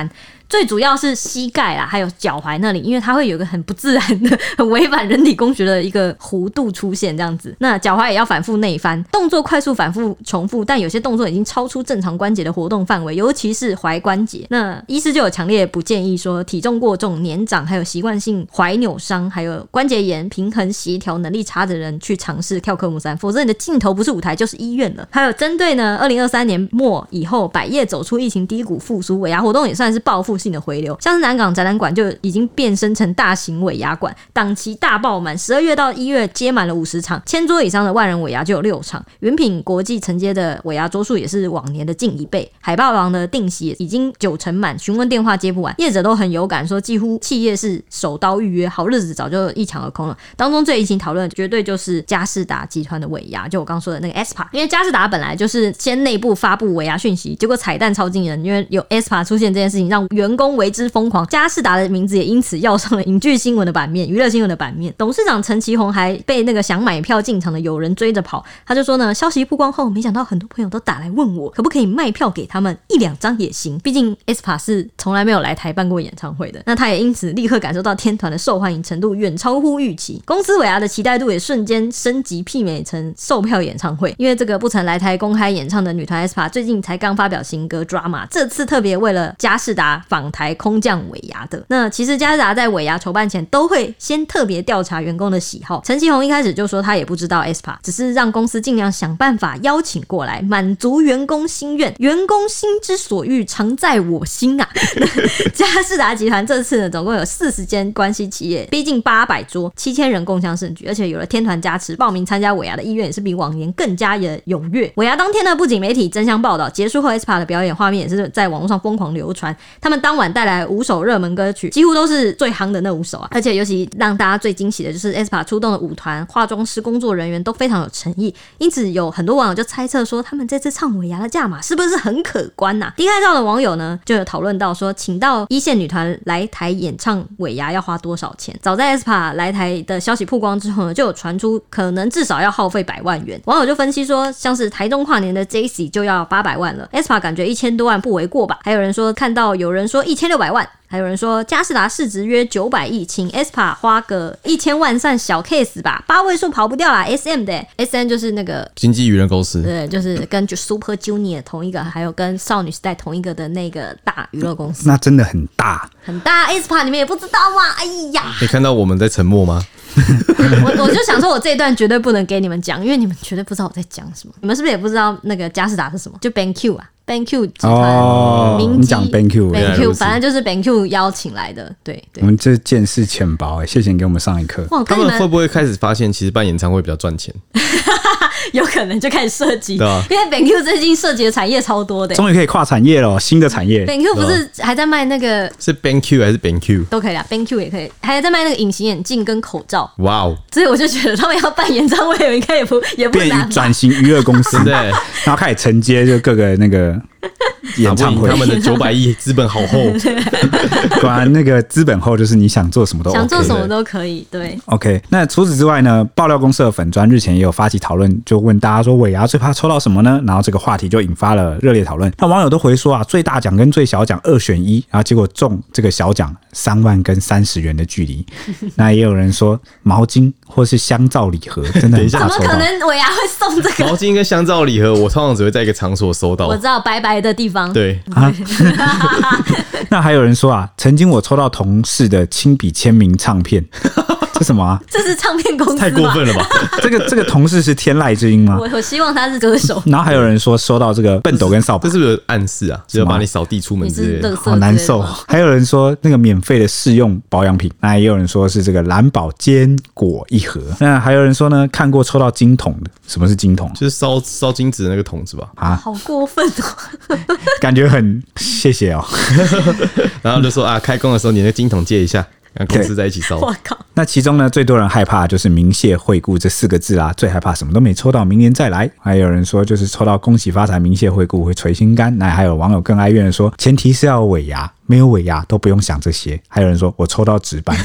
Speaker 2: 最主要是膝盖啦，还有脚踝那里，因为它会有一个很不自然的、很违反人体工学的一个弧度出现这样子。那脚踝也要反复内翻，动作快速反复重复，但有些动作已经超出正常关节的活动范围，尤其是踝关节。那医师就有强烈不建议说，体重过重、年长，还有习惯性踝扭伤，还有关节炎、平衡协调能力差的人去尝试跳科目三，否则你的尽头不是舞台就是医院了。还有针对呢，二零二三年末以后，百业走出疫情低谷复苏，尾牙活动也算是报复性的回流，像是南港展览馆就已经变身成大型尾牙馆，档期大爆满，十二月到一月接满了五十场，千桌以上的万人尾牙就有六场。云品国际承接的尾牙桌数也是往年的近一倍，海霸王的定席已经九成满，询问电话接不完，业者都很有感，说几乎企业是手刀预约，好日子早就一抢而空了。当中最引起讨论绝对就是佳世达集团的尾牙，就我刚说的那个 S P A， 因为佳世达本来就是先内部发布尾牙讯息，结果彩蛋超惊人，因为有 S P A 出现这件事情，让员工为之疯狂，佳世达的名字也因此要上了影剧新闻的版面、娱乐新闻的版面。董事长陈其宏还被那个想买票进场的友人追着跑，他就说呢，消息曝光后，没想到很多朋友都打来问我，可不可以卖票给他们一两张也行，毕竟 S P A 是从来没有来台办过演唱会的。那他也因此立刻感受到天团的受欢迎程度远超乎预期，公司尾牙的期待度也瞬间升级，媲美成售票演唱会。因为这个不曾来台公开演唱的女团 S P A 最近才刚发表新歌 Drama， 这次特别为了佳世达访台空降尾牙的。那其实佳世达在尾牙筹办前都会先特别调查员工的喜好，陈其宏一开始就说他也不知道 S P A， 只是让公司尽量想办法邀请过来，满足员工心愿，员工心之所欲常在我心啊。佳世达集团这次呢，总共有四十间关系企业，逼近八百桌，七千人共襄盛举，而且有了天团加持，报名参加尾牙的意愿也是比往年更加的踊跃。尾牙当天呢，不仅媒体争相报道，结束后 S P A 的表演画面也是在网络上疯狂流传。他们当晚带来五首热门歌曲，几乎都是最夯的那五首啊！而且尤其让大家最惊喜的就是 S P A 出动的舞团、化妆师、工作人员都非常有诚意，因此有很多网友就猜测说，他们这次唱尾牙的价码是不是很可观呐、啊？低开照的网友呢，就有讨论到说，请到一线女团来台演唱尾牙要花多少钱？早在 S P A 来台的消息曝光之后呢，就有传出可能至少要耗费百万元。网友就分析说，像是台中跨年的 J C 就要八百万了 ，S P A 感觉一千多万不为过吧？还有人说看到有人说一千六百万。还有人说佳世达市值约九百亿，请 S P A 花个一千万算小 case 吧，八位数跑不掉啦。S M 的 S M 就是那个
Speaker 3: 经纪娱乐公司，
Speaker 2: 对，就是跟 Super Junior 同一个，还有跟少女时代同一个的那个大娱乐公司。
Speaker 1: 那真的很大，
Speaker 2: 很大 S P A 你们也不知道吗？哎呀，
Speaker 3: 你看到我们在沉默吗？
Speaker 2: 我我就想说，我这一段绝对不能给你们讲，因为你们绝对不知道我在讲什么。你们是不是也不知道那个佳世达是什么？就 BenQ 啊。BenQ 集团名
Speaker 1: 你讲 BenQ
Speaker 2: BenQ 反正就是 BenQ 邀请来的，对对。
Speaker 1: 我们这见识浅薄哎、欸，谢谢你给我们上一课。
Speaker 3: 他们会不会开始发现，其实办演唱会比较赚钱？
Speaker 2: 有可能就开始设计，
Speaker 3: 对啊，
Speaker 2: 因为 BenQ 最近涉及的产业超多的、欸，
Speaker 1: 终于可以跨产业了，新的产业。
Speaker 2: BenQ 不是还在卖那个
Speaker 3: 是 BenQ 还是 BenQ
Speaker 2: 都可以啦 ，BenQ 也可以，还在卖那个隐形眼镜跟口罩。
Speaker 3: 哇哦！
Speaker 2: 所以我就觉得他们要办演唱会，应该也不也不难吧，
Speaker 1: 变转型娱乐公司，
Speaker 3: 对，
Speaker 1: 然后开始承接就各个那个演唱会，
Speaker 3: 他们的九百亿资本好厚，
Speaker 1: 果然那个资本厚就是你想做什么都 OK，
Speaker 2: 想做什么都可以。对
Speaker 1: ，OK。那除此之外呢，爆料公司的粉专日前也有发起讨论，就问大家说尾牙最怕抽到什么呢？然后这个话题就引发了热烈讨论。那网友都回说啊，最大奖跟最小奖二选一，然后结果中这个小奖三万跟三十元的距离。那也有人说毛巾或是香皂礼盒，真的很怕抽到。
Speaker 2: 怎么可能尾牙会送这个
Speaker 3: 毛巾跟香皂礼盒？我通常只会在一个场所收到。
Speaker 2: 我知道白白的地方。
Speaker 3: 对
Speaker 1: 啊。那还有人说啊，曾经我抽到同事的亲笔签名唱片。这什么啊？
Speaker 2: 这是唱片公司吗？
Speaker 3: 太过分了吧！
Speaker 1: 这个这个同事是天籁之音吗？
Speaker 2: 我我希望他是歌手。
Speaker 1: 然后还有人说收到这个笨斗跟扫把，
Speaker 3: 这是不是有暗示啊？就要把你扫地出门之类的，
Speaker 1: 好难受。还有人说那个免费的试用保养品，那也有人说是这个蓝宝坚果一盒。那还有人说呢，看过抽到金桶的，什么是金桶？
Speaker 3: 就是烧烧金纸的那个桶子吧？
Speaker 2: 啊，好过分哦！
Speaker 1: 感觉很谢谢哦。
Speaker 3: 然后就说啊，开工的时候你那金桶借一下。跟公司在一起烧，
Speaker 2: 我靠！
Speaker 1: 那其中呢，最多人害怕就是明谢惠顾这四个字啦，最害怕什么都没抽到，明年再来。还有人说就是抽到恭喜发财、明谢惠顾会捶心肝。那还有网友更哀怨的说，前提是要有尾牙。 没有尾牙都不用想这些。还有人说我抽到值班，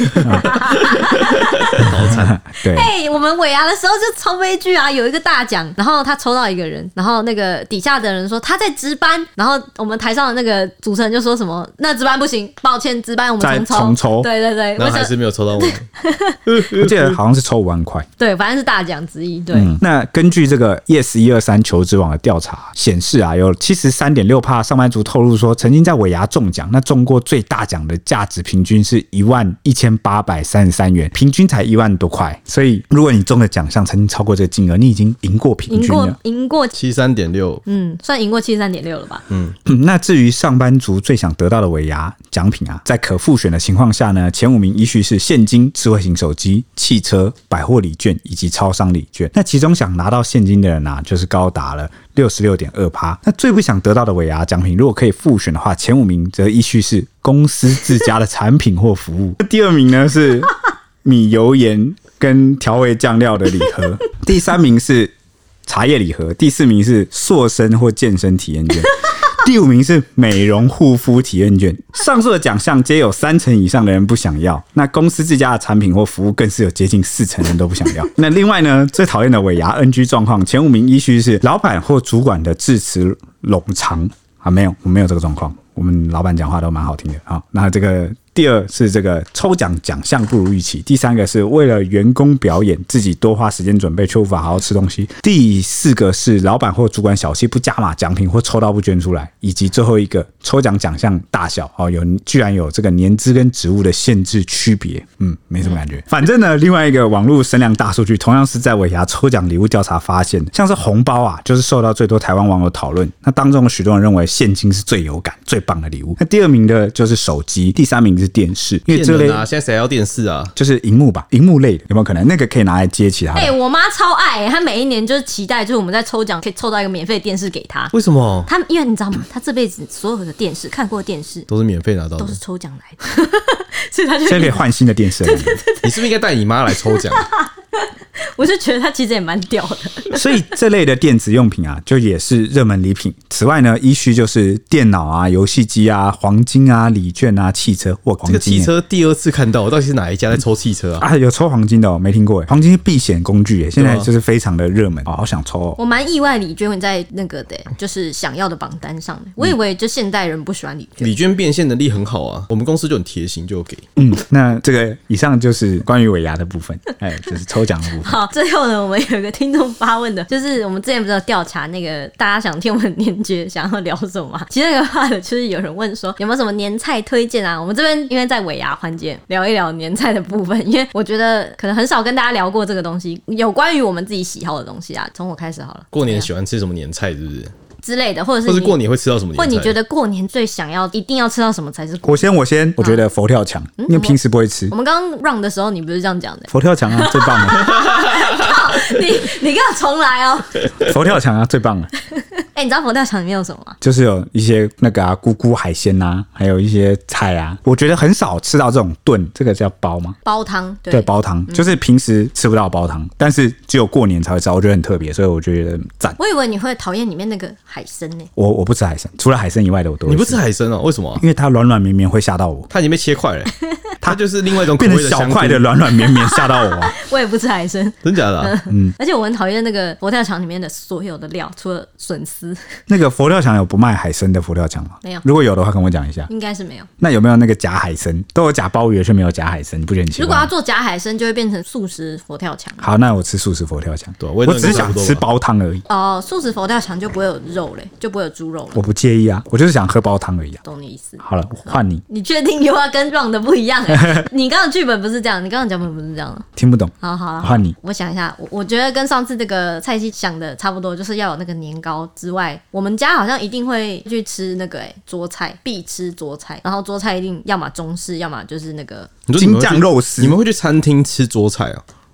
Speaker 3: 好惨。
Speaker 1: 对，
Speaker 2: 哎、欸，我们尾牙的时候就超悲剧啊！有一个大奖，然后他抽到一个人，然后那个底下的人说他在值班，然后我们台上的那个主持人就说什么那值班不行，抱歉，值班我们重抽。
Speaker 1: 重抽。
Speaker 2: 对对对，
Speaker 3: 那还是没有抽到我。
Speaker 1: 我记得好像是抽五万块。
Speaker 2: 对，反正是大奖之一。对、
Speaker 1: 嗯，那根据这个 Yes 一二三求职网的调查显示啊，有 百分之七十三点六 上班族透露说，曾经在尾牙中奖，那中过最大奖的价值平均是一万一千八百三十三元，平均才一万多块。所以如果你中的奖项曾经超过这个金额，你已经赢过平均了，
Speaker 2: 赢过
Speaker 3: 七十三点六，
Speaker 2: 嗯，算赢过七十三点六了吧？
Speaker 3: 嗯，
Speaker 1: 那至于上班族最想得到的尾牙奖品啊，在可复选的情况下呢，前五名依序是现金、智慧型手机、汽车、百货礼券以及超商礼券。那其中想拿到现金的人啊，就是高达了 百分之六十六点二。那最不想得到的尾牙奖品，如果可以复选的话，前五名则依序是公司自家的产品或服务。第二名呢是米油盐跟调味酱料的礼盒，第三名是茶叶礼盒，第四名是塑身或健身体验券。第五名是美容护肤体验券。上述的奖项皆有三成以上的人不想要，那公司自家的产品或服务更是有接近四成人都不想要。那另外呢，最讨厌的尾牙 N G 状况，前五名依序是老板或主管的致辞冗长啊，没有，我没有这个状况，我们老板讲话都蛮好听的啊。那这个。第二是这个抽奖奖项不如预期，第三个是为了员工表演自己多花时间准备却无法好好吃东西，第四个是老板或主管小气不加码奖品或抽到不捐出来，以及最后一个抽奖奖项大小哦，有居然有这个年资跟职务的限制区别，嗯，没什么感觉。反正呢，另外一个网络声量大数据同样是在尾牙抽奖礼物调查发现的，像是红包啊，就是受到最多台湾网友讨论。那当中有许多人认为现金是最有感、最棒的礼物。那第二名的就是手机，第三名是电视，因为这类
Speaker 3: 啊，现在谁要电视啊？
Speaker 1: 就是荧幕吧，荧幕类的有没有可能？那个可以拿来接其他的。
Speaker 2: 哎、欸，我妈超爱、欸，她每一年就是期待，就是我们在抽奖可以抽到一个免费电视给她。
Speaker 3: 为什么？
Speaker 2: 她因为你知道吗？她这辈子所有的电视看过的电视
Speaker 3: 都是免费拿到的，
Speaker 2: 都是抽奖来的，所以她就
Speaker 1: 现在可以换新的电视了。
Speaker 2: 对对对对，
Speaker 3: 你是不是应该带你妈来抽奖？
Speaker 2: 我是觉得它其实也蛮屌的，
Speaker 1: 所以这类的电子用品啊，就也是热门礼品。此外呢，依序就是电脑啊、游戏机啊、黄金啊、礼券啊、汽车。哇，
Speaker 3: 这个汽车第二次看到，我到底是哪一家在抽汽车啊？
Speaker 1: 啊，有抽黄金的哦，没听过耶。黄金是避险工具耶，现在就是非常的热门，哦，好想抽哦。
Speaker 2: 我蛮意外礼券会在那个的，就是想要的榜单上的。我以为就现代人不喜欢礼券，
Speaker 3: 礼券变现能力很好啊，我们公司就很贴心，就有给。
Speaker 1: 嗯，那这个以上就是关于尾牙的部分，哎，就是抽奖的部分。
Speaker 2: 好，最后呢，我们有一个听众发问的，就是我们之前不是有调查那个大家想听我们年节想要聊什么吗？其实那个话的就是有人问说有没有什么年菜推荐啊？我们这边因为在尾牙环节聊一聊年菜的部分，因为我觉得可能很少跟大家聊过这个东西，有关于我们自己喜好的东西啊。从我开始好了，
Speaker 3: 过年喜欢吃什么年菜，是不是？
Speaker 2: 之类的，或者是
Speaker 3: 或是过年会吃到什么年菜？
Speaker 2: 或你觉得过年最想要一定要吃到什么才是过年？
Speaker 1: 我先我先，我觉得佛跳墙，因为平时不会吃。
Speaker 2: 我们刚刚 run 的时候，你不是这样讲的？
Speaker 1: 佛跳墙啊，最棒了！
Speaker 2: 你你给我重来哦！
Speaker 1: 佛跳墙啊，最棒了！
Speaker 2: 哎、欸，你知道佛跳墙里面有什么吗？
Speaker 1: 就是有一些那个啊，菇菇海鲜啊，还有一些菜啊。我觉得很少吃到这种炖，这个叫煲吗？
Speaker 2: 煲汤，对，
Speaker 1: 对，煲汤、嗯、就是平时吃不到煲汤，但是只有过年才会吃到，我觉得很特别，所以我觉得赞。
Speaker 2: 我以为你会讨厌里面那个海参呢、欸。
Speaker 1: 我我不吃海参，除了海参以外的我都会吃。
Speaker 3: 你不吃海参哦？为什么、啊？
Speaker 1: 因为它软软绵绵会吓到我。
Speaker 3: 它已经被切块了，它就是另外一种口味的
Speaker 1: 变成小块的软软绵绵吓到我、啊。
Speaker 2: 我也不吃海参，
Speaker 3: 真假的、啊？
Speaker 2: 嗯，而且我很讨厌那个佛跳墙里面的所有的料，除了笋丝。
Speaker 1: 那个佛跳墙有不卖海参的佛跳墙吗？
Speaker 2: 没有。
Speaker 1: 如果有的话，跟我讲一下。
Speaker 2: 应该是没有。
Speaker 1: 那有没有那个假海参？都有假鲍鱼，却没有假海参，你不觉得很奇怪？
Speaker 2: 如果要做假海参，就会变成素食佛跳墙。
Speaker 1: 好，那我吃素食佛跳墙。
Speaker 3: 对，
Speaker 1: 我只是想吃煲汤而已。
Speaker 2: 哦，素食佛跳墙就不会有肉嘞，就不会有猪肉了。
Speaker 1: 我不介意啊，我就是想喝煲汤而已啊。
Speaker 2: 懂你意思。
Speaker 1: 好了，换你。
Speaker 2: 你确定又要跟 run 的不一样、欸？你刚刚剧本不是这样，你刚刚脚本不是这样的。
Speaker 1: 听不懂。
Speaker 2: 好好了，
Speaker 1: 换你。
Speaker 2: 我想一下，我我觉得跟上次这个蔡西想的差不多，就是要有那个年糕之外，我们家好像一定会去吃那个哎、欸、桌菜，必吃桌菜，然后桌菜一定要么中式，要么就是那个
Speaker 1: 京酱肉丝。
Speaker 3: 你们会去餐厅吃桌菜啊？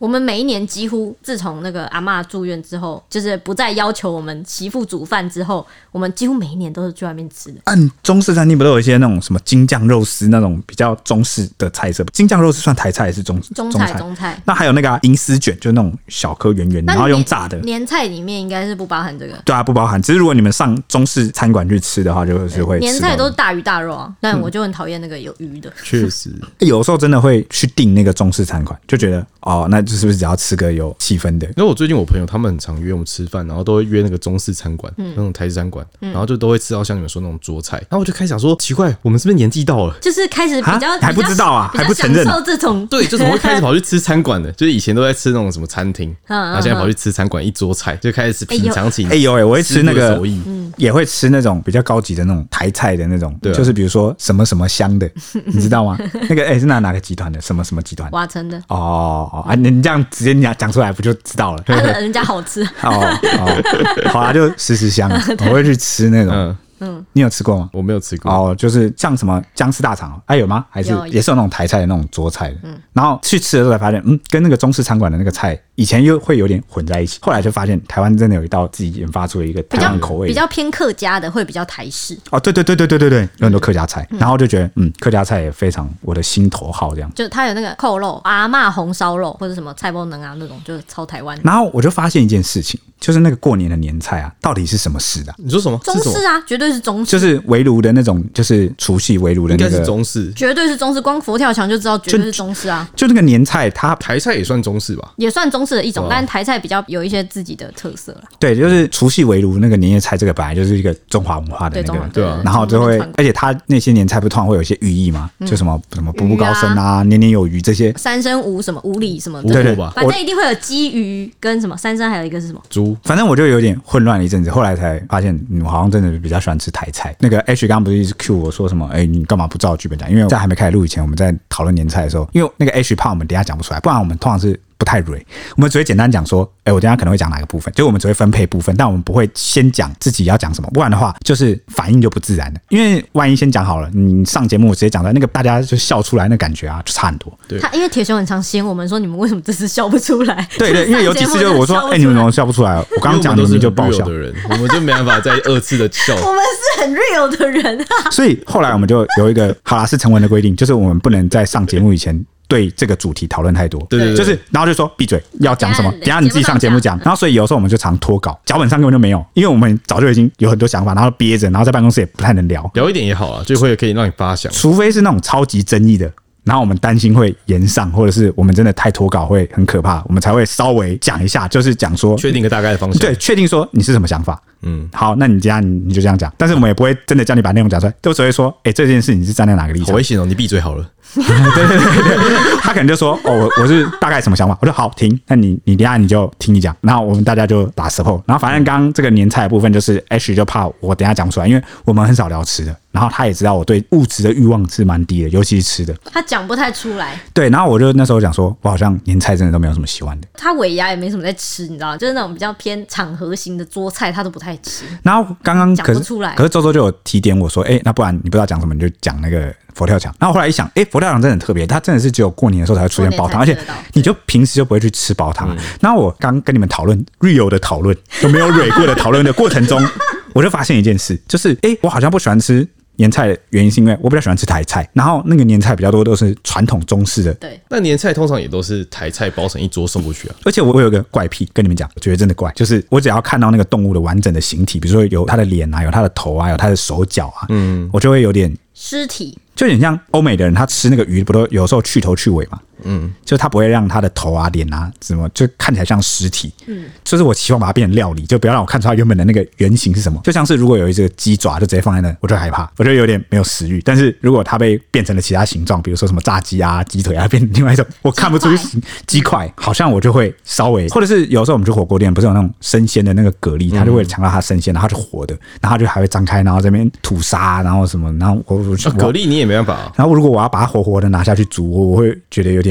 Speaker 2: 我们每一年几乎自从那个阿嬷住院之后，就是不再要求我们媳妇煮饭之后，我们几乎每一年都是去外面吃的。
Speaker 1: 按中式餐厅不都有一些那种什么京酱肉丝那种比较中式的菜色？京酱肉丝算台菜还是中
Speaker 2: 中菜？中菜。
Speaker 1: 那还有那个银丝卷，就是那种小颗圆圆，然后用炸的。
Speaker 2: 年菜里面应该是不包含这个。
Speaker 1: 对啊，不包含。只是如果你们上中式餐馆去吃的话，就是会吃
Speaker 2: 年菜都是大鱼大肉啊，但我就很讨厌那个有鱼的。
Speaker 3: 确实，
Speaker 1: 有时候真的会去订那个中式餐馆，就觉得哦，那是不是只要吃个有气氛的？
Speaker 3: 因为我最近我朋友他们很常约我们吃饭，然后都会约那个中式餐馆，嗯、那种台式餐馆，嗯、然后就都会吃到像你们说那种桌菜。然后我就开始想说，奇怪，我们是不是年纪到了？
Speaker 2: 就是开始比较
Speaker 1: 还不知道啊，还不承认
Speaker 2: 享受这种
Speaker 3: 对，就怎么会开始跑去吃餐馆的？就是以前都在吃那种什么餐厅，然后现在跑去吃餐馆，一桌菜就开始品尝起。
Speaker 1: 哎呦哎，我会吃那个，也会吃那种比较高级的那种台菜的那种，就是比如说什么什么香的，你知道吗？那个哎是哪哪个集团的？什么什么集团？
Speaker 2: 瓦城的。
Speaker 1: 哦哦啊，你这样直接讲讲出来不就知道了？
Speaker 2: 人家好吃。
Speaker 1: 哦哦，好啊，就时时香，我会去吃那种。嗯嗯，你有吃过吗？
Speaker 3: 我没有吃过
Speaker 1: 哦，就是像什么姜丝大肠，哎、啊、有吗？还是也是有那种台菜的那种桌菜的？嗯，然后去吃的时候才发现，嗯，跟那个中式餐馆的那个菜以前又会有点混在一起，后来就发现台湾真的有一道自己研发出了一个台湾口味
Speaker 2: 比，比较偏客家的，会比较台式。
Speaker 1: 哦，对对对对对对对，有很多客家菜，嗯、然后就觉得嗯，客家菜也非常我的心头好，这样。
Speaker 2: 就它有那个扣肉、阿嬷红烧肉或者什么菜包能啊那种，就是超台湾。
Speaker 1: 然后我就发现一件事情，就是那个过年的年菜啊，到底是什么式的、啊？
Speaker 3: 你说什么？
Speaker 2: 中式啊，绝对是中式，
Speaker 1: 就是围炉的那种，就是除夕围炉的那个，
Speaker 3: 应该是中式，
Speaker 2: 绝对是中式。光佛跳墙就知道绝对是中式啊。
Speaker 1: 就, 就那个年菜，它
Speaker 3: 台菜也算中式吧？
Speaker 2: 也算中式的一种，但台菜比较有一些自己的特色啦。
Speaker 1: 对，就是除夕围炉那个年夜菜，这个本来就是一个中华文化的那个，
Speaker 3: 对啊。
Speaker 1: 然后就会，而且它那些年菜不通常会有一些寓意嘛，嗯、就什么什么步步高升啊，年年有余这些，
Speaker 2: 三生五什么五礼什么的，
Speaker 1: 对对，
Speaker 2: 反正一定会有鸡鱼跟什么三生，还有一个是什么
Speaker 3: 猪。
Speaker 1: 反正我就有点混乱了一阵子，后来才发现，我好像真的比较喜欢吃台菜。那个 H 刚刚不是一直 cue 我说什么？哎、欸，你干嘛不照剧本讲？因为在还没开始录以前，我们在讨论年菜的时候，因为那个 H 怕我们等一下讲不出来，不然我们通常是不太蕊，我们只会简单讲说，哎、欸，我等一下可能会讲哪个部分，就我们只会分配部分，但我们不会先讲自己要讲什么，不然的话就是反应就不自然了。因为万一先讲好了，你上节目直接讲出来，那个大家就笑出来，那感觉啊就差很多。
Speaker 2: 对，他因为铁雄很常嫌我们说你们为什么这次笑不出来？
Speaker 1: 对对，因为有几次就是我说，哎、欸，你们怎么笑不出来？我刚刚讲你们就爆笑
Speaker 3: 的人，我们就没办法再二次的笑。
Speaker 2: 我们是很 real 的人啊。
Speaker 1: 所以后来我们就有一个好啦，是成文的规定，就是我们不能在上节目以前对这个主题讨论太多，
Speaker 3: 对对对，
Speaker 1: 就是然后就说闭嘴，要讲什么，等一下你自己上节目讲。然后所以有时候我们就常脱稿，脚本上根本就没有，因为我们早就已经有很多想法，然后憋着，然后在办公室也不太能聊，
Speaker 3: 聊一点也好啊，就会可以让你发想。
Speaker 1: 除非是那种超级争议的。然后我们担心会延上，或者是我们真的太脱稿会很可怕，我们才会稍微讲一下，就是讲说
Speaker 3: 确定个大概的方向，
Speaker 1: 对，确定说你是什么想法。嗯，好，那你这样 你, 你就这样讲，但是我们也不会真的叫你把内容讲出来，都只会说，哎、欸，这件事你是站在哪个立场？
Speaker 3: 好危险哦，你闭嘴好了。
Speaker 1: 对对对对，他可能就说，哦，我我是大概什么想法，我说好停，那你你等一下你就听你讲，然后我们大家就打 support， 然后反正刚刚这个年菜的部分就是 H 就怕我等一下讲不出来，因为我们很少聊吃的，然后他也知道我对物质的欲望是蛮低的，尤其是吃的，
Speaker 2: 他讲不太出来。
Speaker 1: 对，然后我就那时候讲说，我好像年菜真的都没有什么喜欢的。
Speaker 2: 他尾牙也没什么在吃，你知道，就是那种比较偏场合型的桌菜，他都不太吃。
Speaker 1: 然后刚刚
Speaker 2: 讲不出来，
Speaker 1: 可是周周就有提点我说，哎、欸，那不然你不知道讲什么，你就讲那个佛跳墙。然后后来一想，哎、欸，佛跳墙真的很特别，它真的是只有过年的时候才会出现煲汤，而且你就平时就不会去吃煲汤、啊。嗯、然后我刚跟你们讨论 real 的讨论，有没有蕊过的讨论的过程中，我就发现一件事，就是哎、欸，我好像不喜欢吃年菜的原因是因为我比较喜欢吃台菜，然后那个年菜比较多都是传统中式的。
Speaker 2: 对，
Speaker 3: 那年菜通常也都是台菜包成一桌送过去啊。
Speaker 1: 而且我有一个怪癖跟你们讲，我觉得真的怪，就是我只要看到那个动物的完整的形体，比如说有它的脸啊，有它的头啊，有它的手脚啊，嗯，我就会有点
Speaker 2: 尸体，
Speaker 1: 就有点像欧美的人，他吃那个鱼不都有时候去头去尾嘛？嗯，就他不会让他的头啊、脸啊怎么就看起来像尸体。嗯，就是我希望把它变成料理，就不要让我看出它原本的那个原型是什么。就像是如果有一只鸡爪就直接放在那，我就害怕，我就有点没有食欲。但是如果它被变成了其他形状，比如说什么炸鸡啊、鸡腿啊，变成另外一种我看不出鸡块，好像我就会稍微，或者是有时候我们去火锅店，不是有那种生鲜的那个蛤蜊，它就会强调它生鲜，然后它就活的，然后它就还会张开，然后这边吐沙，然后什么，然后我我、
Speaker 3: 啊、蛤蜊你也没办法、啊。
Speaker 1: 然后如果我要把它活活的拿下去煮，我会觉得有点。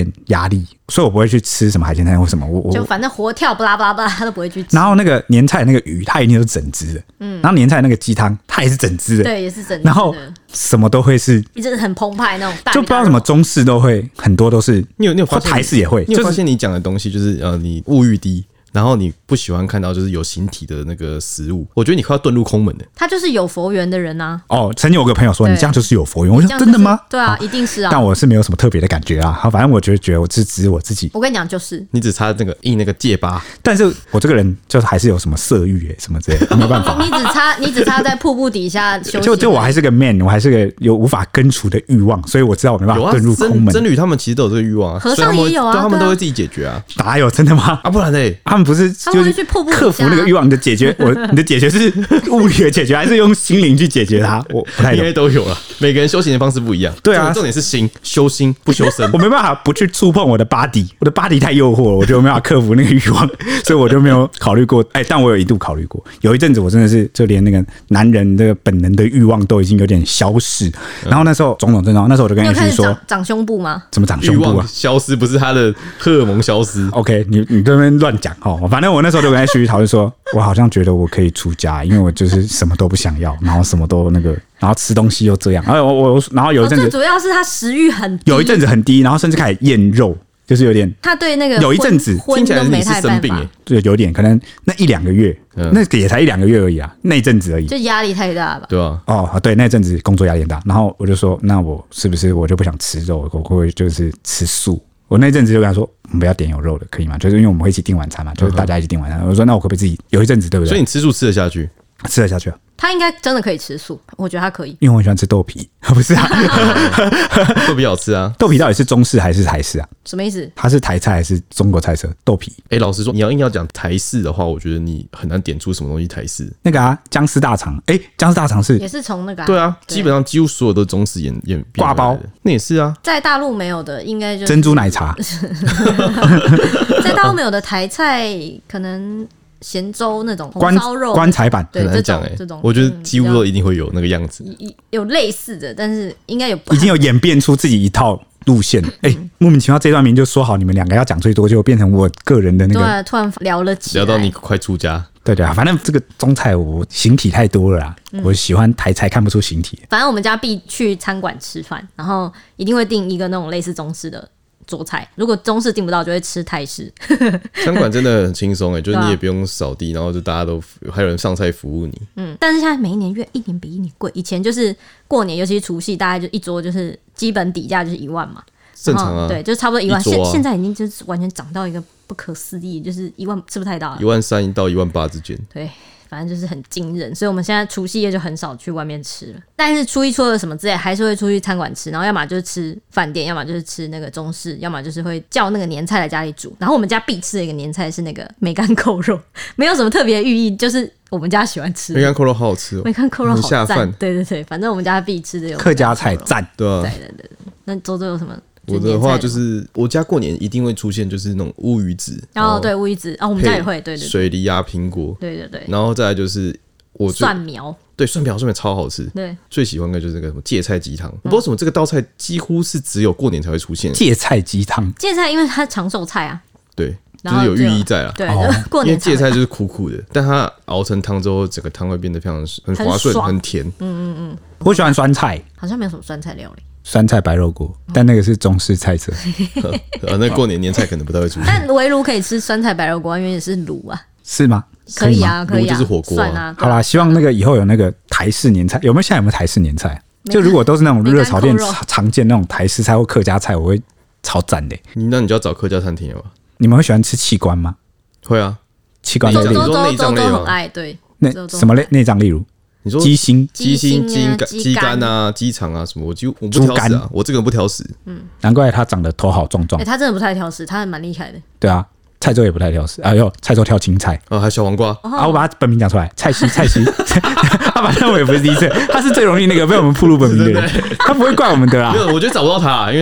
Speaker 1: 点压力，所以我不会去吃什么海鲜餐或什么。我我
Speaker 2: 就反正活跳不拉不拉不拉，他都不会去吃。
Speaker 1: 然后那个年菜那个鱼，它一定都是整只的。嗯，然后年菜那个鸡汤，它也是整只的。
Speaker 2: 对，也是整只的。
Speaker 1: 然后什么都会是，
Speaker 2: 一直很澎湃那种大鱼大肉，
Speaker 1: 就不知道什么中式都会很多都是。
Speaker 3: 你有你有发现
Speaker 1: 台式也会，
Speaker 3: 你有发现你讲的东西就是呃，你物欲低。然后你不喜欢看到就是有形体的那个食物，我觉得你快要遁入空门了。
Speaker 2: 他就是有佛缘的人啊。
Speaker 1: 哦，曾经有个朋友说你这样就是有佛缘，我说、
Speaker 2: 就是、
Speaker 1: 真的吗？
Speaker 2: 对啊，一定是啊。
Speaker 1: 但我是没有什么特别的感觉啊。好，反正我觉得觉得我只只是我自己。
Speaker 2: 我跟你讲，就是
Speaker 3: 你只差那个印那个戒疤，
Speaker 1: 但是我这个人就是还是有什么色欲哎、欸，什么之类的，没办法。
Speaker 2: 你只差你只差在瀑布底下休息。
Speaker 1: 就就我还是个 man， 我还是个有无法根除的欲望，所以我知道我没办法遁入空门。
Speaker 3: 僧侣他们其实都有这个欲望啊，
Speaker 2: 和尚也有啊，
Speaker 3: 对，他们都会自己解决啊。
Speaker 1: 哪有真的吗？
Speaker 3: 啊，不然嘞，
Speaker 1: 他们不是就是克服那个欲望的解决，我你的解决是物理的解决，还是用心灵去解决它？我不太懂，
Speaker 3: 应该都有了。每个人修行的方式不一样。
Speaker 1: 对啊，
Speaker 3: 重点是心，修心不修身。
Speaker 1: 我没办法不去触碰我的 body， 我的 body 太诱惑了，我就没办法克服那个欲望，所以我就没有考虑过。哎，但我有一度考虑过，有一阵子我真的是就连那个男人的本能的欲望都已经有点消逝。然后那时候种种症状，那时候我就跟 H 说：“
Speaker 2: 长胸部吗？
Speaker 1: 怎么长胸部啊？
Speaker 3: 消失不是他的荷尔蒙消失。
Speaker 1: OK， 你你这边乱讲哦。反正我那时候就跟 H 讨论说，我好像觉得我可以出家，因为我就是什么都不想要，然后什么都那个，然后吃东西又这样，然后我我然后有一阵子、
Speaker 2: 哦，最主要是他食欲很低，
Speaker 1: 有一阵子很低，然后甚至开始厌肉。”就是有点，
Speaker 2: 他对那个
Speaker 1: 有一阵子
Speaker 3: 听起来你是生病哎，
Speaker 1: 对，有点可能那一两个月，嗯、那个也才一两个月而已啊，那一阵子而已，
Speaker 2: 就压力太大吧？
Speaker 3: 对啊，
Speaker 1: 哦，对，那阵子工作压力很大，然后我就说，那我是不是我就不想吃肉，我会就是吃素？我那阵子就跟他说，我们不要点有肉的，可以吗？就是因为我们会一起订晚餐嘛，就是大家一起订晚餐。我说，那我可不可以自己有一阵子，对不对？
Speaker 3: 所以你吃素吃得下去？
Speaker 1: 吃得下去啊。
Speaker 2: 他应该真的可以吃素，我觉得他可以，
Speaker 1: 因为我很喜欢吃豆皮，不是啊？
Speaker 3: 豆皮好吃啊！
Speaker 1: 豆皮到底是中式还是台式啊？
Speaker 2: 什么意思？
Speaker 1: 它是台菜还是中国菜色？豆皮？
Speaker 3: 哎、欸，老实说，你要硬要讲台式的话，我觉得你很难点出什么东西台式。
Speaker 1: 那个啊，姜丝大肠，哎、欸，姜丝大肠是
Speaker 2: 也是从那个、啊、
Speaker 3: 对啊，基本上几乎所有都是中式演演
Speaker 1: 挂包，
Speaker 3: 那也是啊。
Speaker 2: 在大陆没有的，应该就是
Speaker 1: 珍珠奶茶。
Speaker 2: 在大陆没有的台菜，可能。咸粥那种红烧肉
Speaker 1: 棺材板
Speaker 2: 对
Speaker 3: 很难讲哎，
Speaker 2: 这种
Speaker 3: 我觉得几乎都一定会有那个样子，
Speaker 2: 有类似的，但是应该有
Speaker 1: 已经有演变出自己一套路线。哎、欸，莫名其妙这段名就说好你们两个要讲最多，就变成我个人的那个。
Speaker 2: 对、啊，突然聊了起来，
Speaker 3: 聊到你快出家。
Speaker 1: 对对啊，反正这个中菜我形体太多了啦、嗯，我喜欢台菜看不出形体。
Speaker 2: 反正我们家必去餐馆吃饭，然后一定会订一个那种类似中式的。做菜，如果中式订不到，就会吃泰式。
Speaker 3: 餐馆真的很轻松哎，就是你也不用扫地，然后就大家都还有人上菜服务你。
Speaker 2: 嗯，但是现在每一年越一年比一年贵。以前就是过年，尤其是除夕，大概就一桌就是基本底价就是一万嘛，
Speaker 3: 正常啊，
Speaker 2: 对，就差不多一万。
Speaker 3: 啊、
Speaker 2: 现现在已经就是完全涨到一个不可思议，就是一万是不是太大了？
Speaker 3: 一万三到一万八之间。
Speaker 2: 对。反正就是很惊人，所以我们现在除夕夜就很少去外面吃了。但是初一、初二什么之类，还是会出去餐馆吃，然后要么就是吃饭店，要么就是吃那个中式，要么就是会叫那个年菜来家里煮。然后我们家必吃的一个年菜是那个梅干扣肉，没有什么特别的寓意，就是我们家喜欢吃。
Speaker 3: 梅干扣肉好好吃哦，
Speaker 2: 梅干扣肉好
Speaker 3: 下饭。
Speaker 2: 对对对，反正我们家必吃的有
Speaker 1: 客家菜赞，
Speaker 3: 对啊。
Speaker 2: 对对对，那周周有什么？
Speaker 3: 我的话就是我家过年一定会出现就是那种乌鱼子，
Speaker 2: 然后对乌鱼子，哦，我们家也会，对对对，
Speaker 3: 水梨啊、苹果，
Speaker 2: 对对对，
Speaker 3: 然后再来就是我
Speaker 2: 蒜苗，
Speaker 3: 对蒜苗，蒜苗超好吃，
Speaker 2: 对，
Speaker 3: 最喜欢的就是那个什么芥菜鸡汤，我不知道为什么这个道菜几乎是只有过年才会出现。
Speaker 1: 芥菜鸡汤，
Speaker 2: 芥菜因为它长寿菜啊，
Speaker 3: 对，就是有寓意在啦。
Speaker 2: 对，哦、过年
Speaker 3: 因为芥菜就是苦苦的，但它熬成汤之后，整个汤会变得非常很滑顺、很甜。
Speaker 2: 嗯嗯嗯，
Speaker 1: 我喜欢酸菜，
Speaker 2: 好像没有什么酸菜料理。
Speaker 1: 酸菜白肉锅，但那个是中式菜色。
Speaker 3: 呃，那过年年菜可能不太会出现。
Speaker 2: 但围炉可以吃酸菜白肉锅，因为也是卤啊。
Speaker 1: 是吗？
Speaker 2: 可以啊，可以啊，
Speaker 3: 就是火锅、啊。
Speaker 2: 啊。
Speaker 1: 好啦，希望那个以后有那个台式年菜，有没有？现在有没有台式年菜？就如果都是那种热炒店常见那种台式菜或客家菜，我会超赞的、欸。
Speaker 3: 你那你就要找客家餐厅了吧？
Speaker 1: 你们会喜欢吃器官吗？
Speaker 3: 会啊，
Speaker 1: 器官类，
Speaker 3: 你说内脏类
Speaker 2: 吗？爱对。
Speaker 1: 那什么类内脏？例如？
Speaker 3: 你说
Speaker 1: 鸡心、
Speaker 3: 鸡心、鸡肝、鸡肝啊、鸡肠啊什么，我几乎我不挑食啊，我这个人不挑食。
Speaker 2: 嗯，
Speaker 1: 难怪他长得头好壮壮。
Speaker 2: 哎、欸，他真的不太挑食，他还蛮厉害的。
Speaker 1: 对啊，蔡州也不太挑食。哎呦，蔡州挑青菜
Speaker 3: 啊，还有小黄瓜
Speaker 1: 啊，我把他本名讲出来，蔡西，蔡西。啊，反正我也不是第一次，他是最容易那个被我们暴露本名的人，他不会怪我们的啦。
Speaker 3: 没有，我觉得找不到他，因为他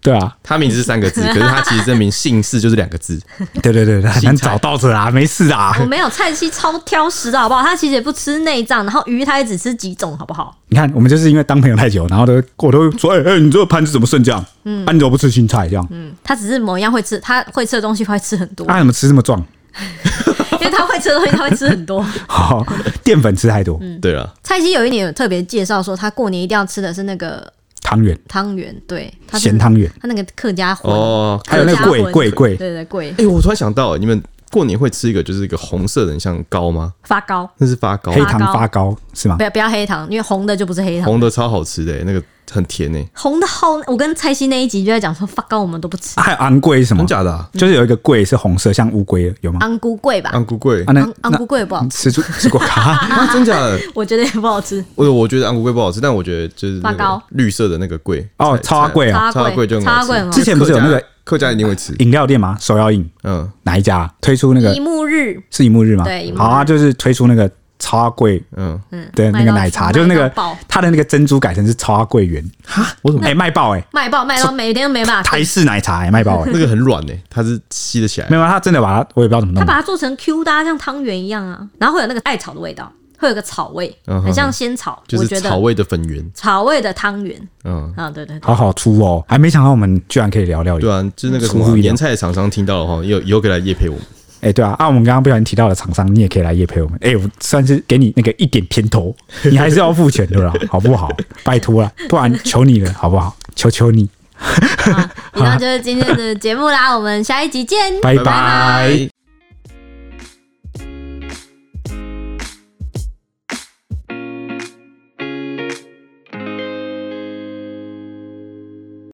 Speaker 1: 对啊，
Speaker 3: 他名字是三个字，可是他其实证明姓氏就是两个字。
Speaker 1: 对对对，很难找到这啦，没事啊。
Speaker 2: 我没有，蔡西超挑食的好不好？他其实也不吃内脏，然后鱼他也只吃几种，好不好？
Speaker 1: 你看，我们就是因为当朋友太久，然后都我都说，哎、欸、哎、欸，你这个盘子怎么剩这样？嗯，啊，你怎么不吃青菜这样？
Speaker 2: 嗯，他只是某一样会吃，他会吃的东西会吃很多。
Speaker 1: 啊，怎么吃这么壮？
Speaker 2: 因为他会吃的东西，他会吃很多。
Speaker 1: 好，淀粉吃太多。
Speaker 3: 嗯，对了，
Speaker 2: 蔡西有一年有特别介绍说，他过年一定要吃的是那个
Speaker 1: 汤圆，
Speaker 2: 汤圆，对，
Speaker 1: 咸汤圆，
Speaker 2: 他那个客家荤
Speaker 3: 哦，
Speaker 1: 还有那个桂桂桂，
Speaker 2: 对对桂。
Speaker 3: 哎，我突然想到，你们过年会吃一个就是一个红色的，很像糕吗？
Speaker 2: 发糕，
Speaker 3: 那是发糕，
Speaker 1: 黑糖发糕是吗？
Speaker 2: 不要不要黑糖，因为红的就不是黑糖，
Speaker 3: 红的超好吃的，那个很甜诶。
Speaker 2: 红的好，我跟蔡西那一集就在讲说发糕我们都不吃。
Speaker 1: 还有昂贵是什么？
Speaker 3: 真假的、啊？
Speaker 1: 就是有一个桂是红色，像乌龟的，有吗？
Speaker 2: 昂菇桂吧，
Speaker 3: 昂菇桂
Speaker 1: 啊，那
Speaker 2: 昂菇桂不好
Speaker 1: 吃，吃吃过卡？
Speaker 3: 啊，真假的？
Speaker 2: 我觉得也不好吃。
Speaker 3: 我我觉得昂菇桂不好吃，但我觉得就是
Speaker 2: 发糕
Speaker 3: 绿色的那个桂
Speaker 1: 哦，超贵啊，
Speaker 3: 超贵就很好吃。
Speaker 1: 之前不是有那个
Speaker 3: 客家一定会吃
Speaker 1: 饮料店吗？手摇饮，嗯，哪一家推出那个？
Speaker 2: 一幕日
Speaker 1: 是一幕日吗？
Speaker 2: 对，
Speaker 1: 好啊，就是推出那个超贵，嗯嗯的那个奶茶，就是那个它的那个珍珠改成是超贵圆
Speaker 3: 哈，我怎么
Speaker 1: 哎卖爆哎
Speaker 2: 卖爆卖到每天都没办法。
Speaker 1: 台式奶茶哎卖爆哎，
Speaker 3: 那个很软哎，它是吸得起来。
Speaker 1: 没有，它真的把它我也不知道怎么弄，
Speaker 2: 它把它做成 Q 的，像汤圆一样啊，然后会有那个艾草的味道。会有个草味，很像仙草，
Speaker 3: 就是草味的粉圆，
Speaker 2: 草味的汤圆。
Speaker 3: 嗯
Speaker 2: 啊，对对，
Speaker 1: 好好粗哦，还没想到我们居然可以聊聊。
Speaker 3: 对啊，就是那个什么年菜的厂商听到了哈，以后以后可以来业配我们。
Speaker 1: 哎、欸，对啊，啊，我们刚刚不小心提到的厂商，你也可以来业配我们。哎、欸，我算是给你那个一点甜头，你还是要付钱的啦，好不好？拜托了，不然求你了，好不好？求求你。
Speaker 2: 好，以上就是今天的节目啦，我们下一集见，
Speaker 1: 拜拜。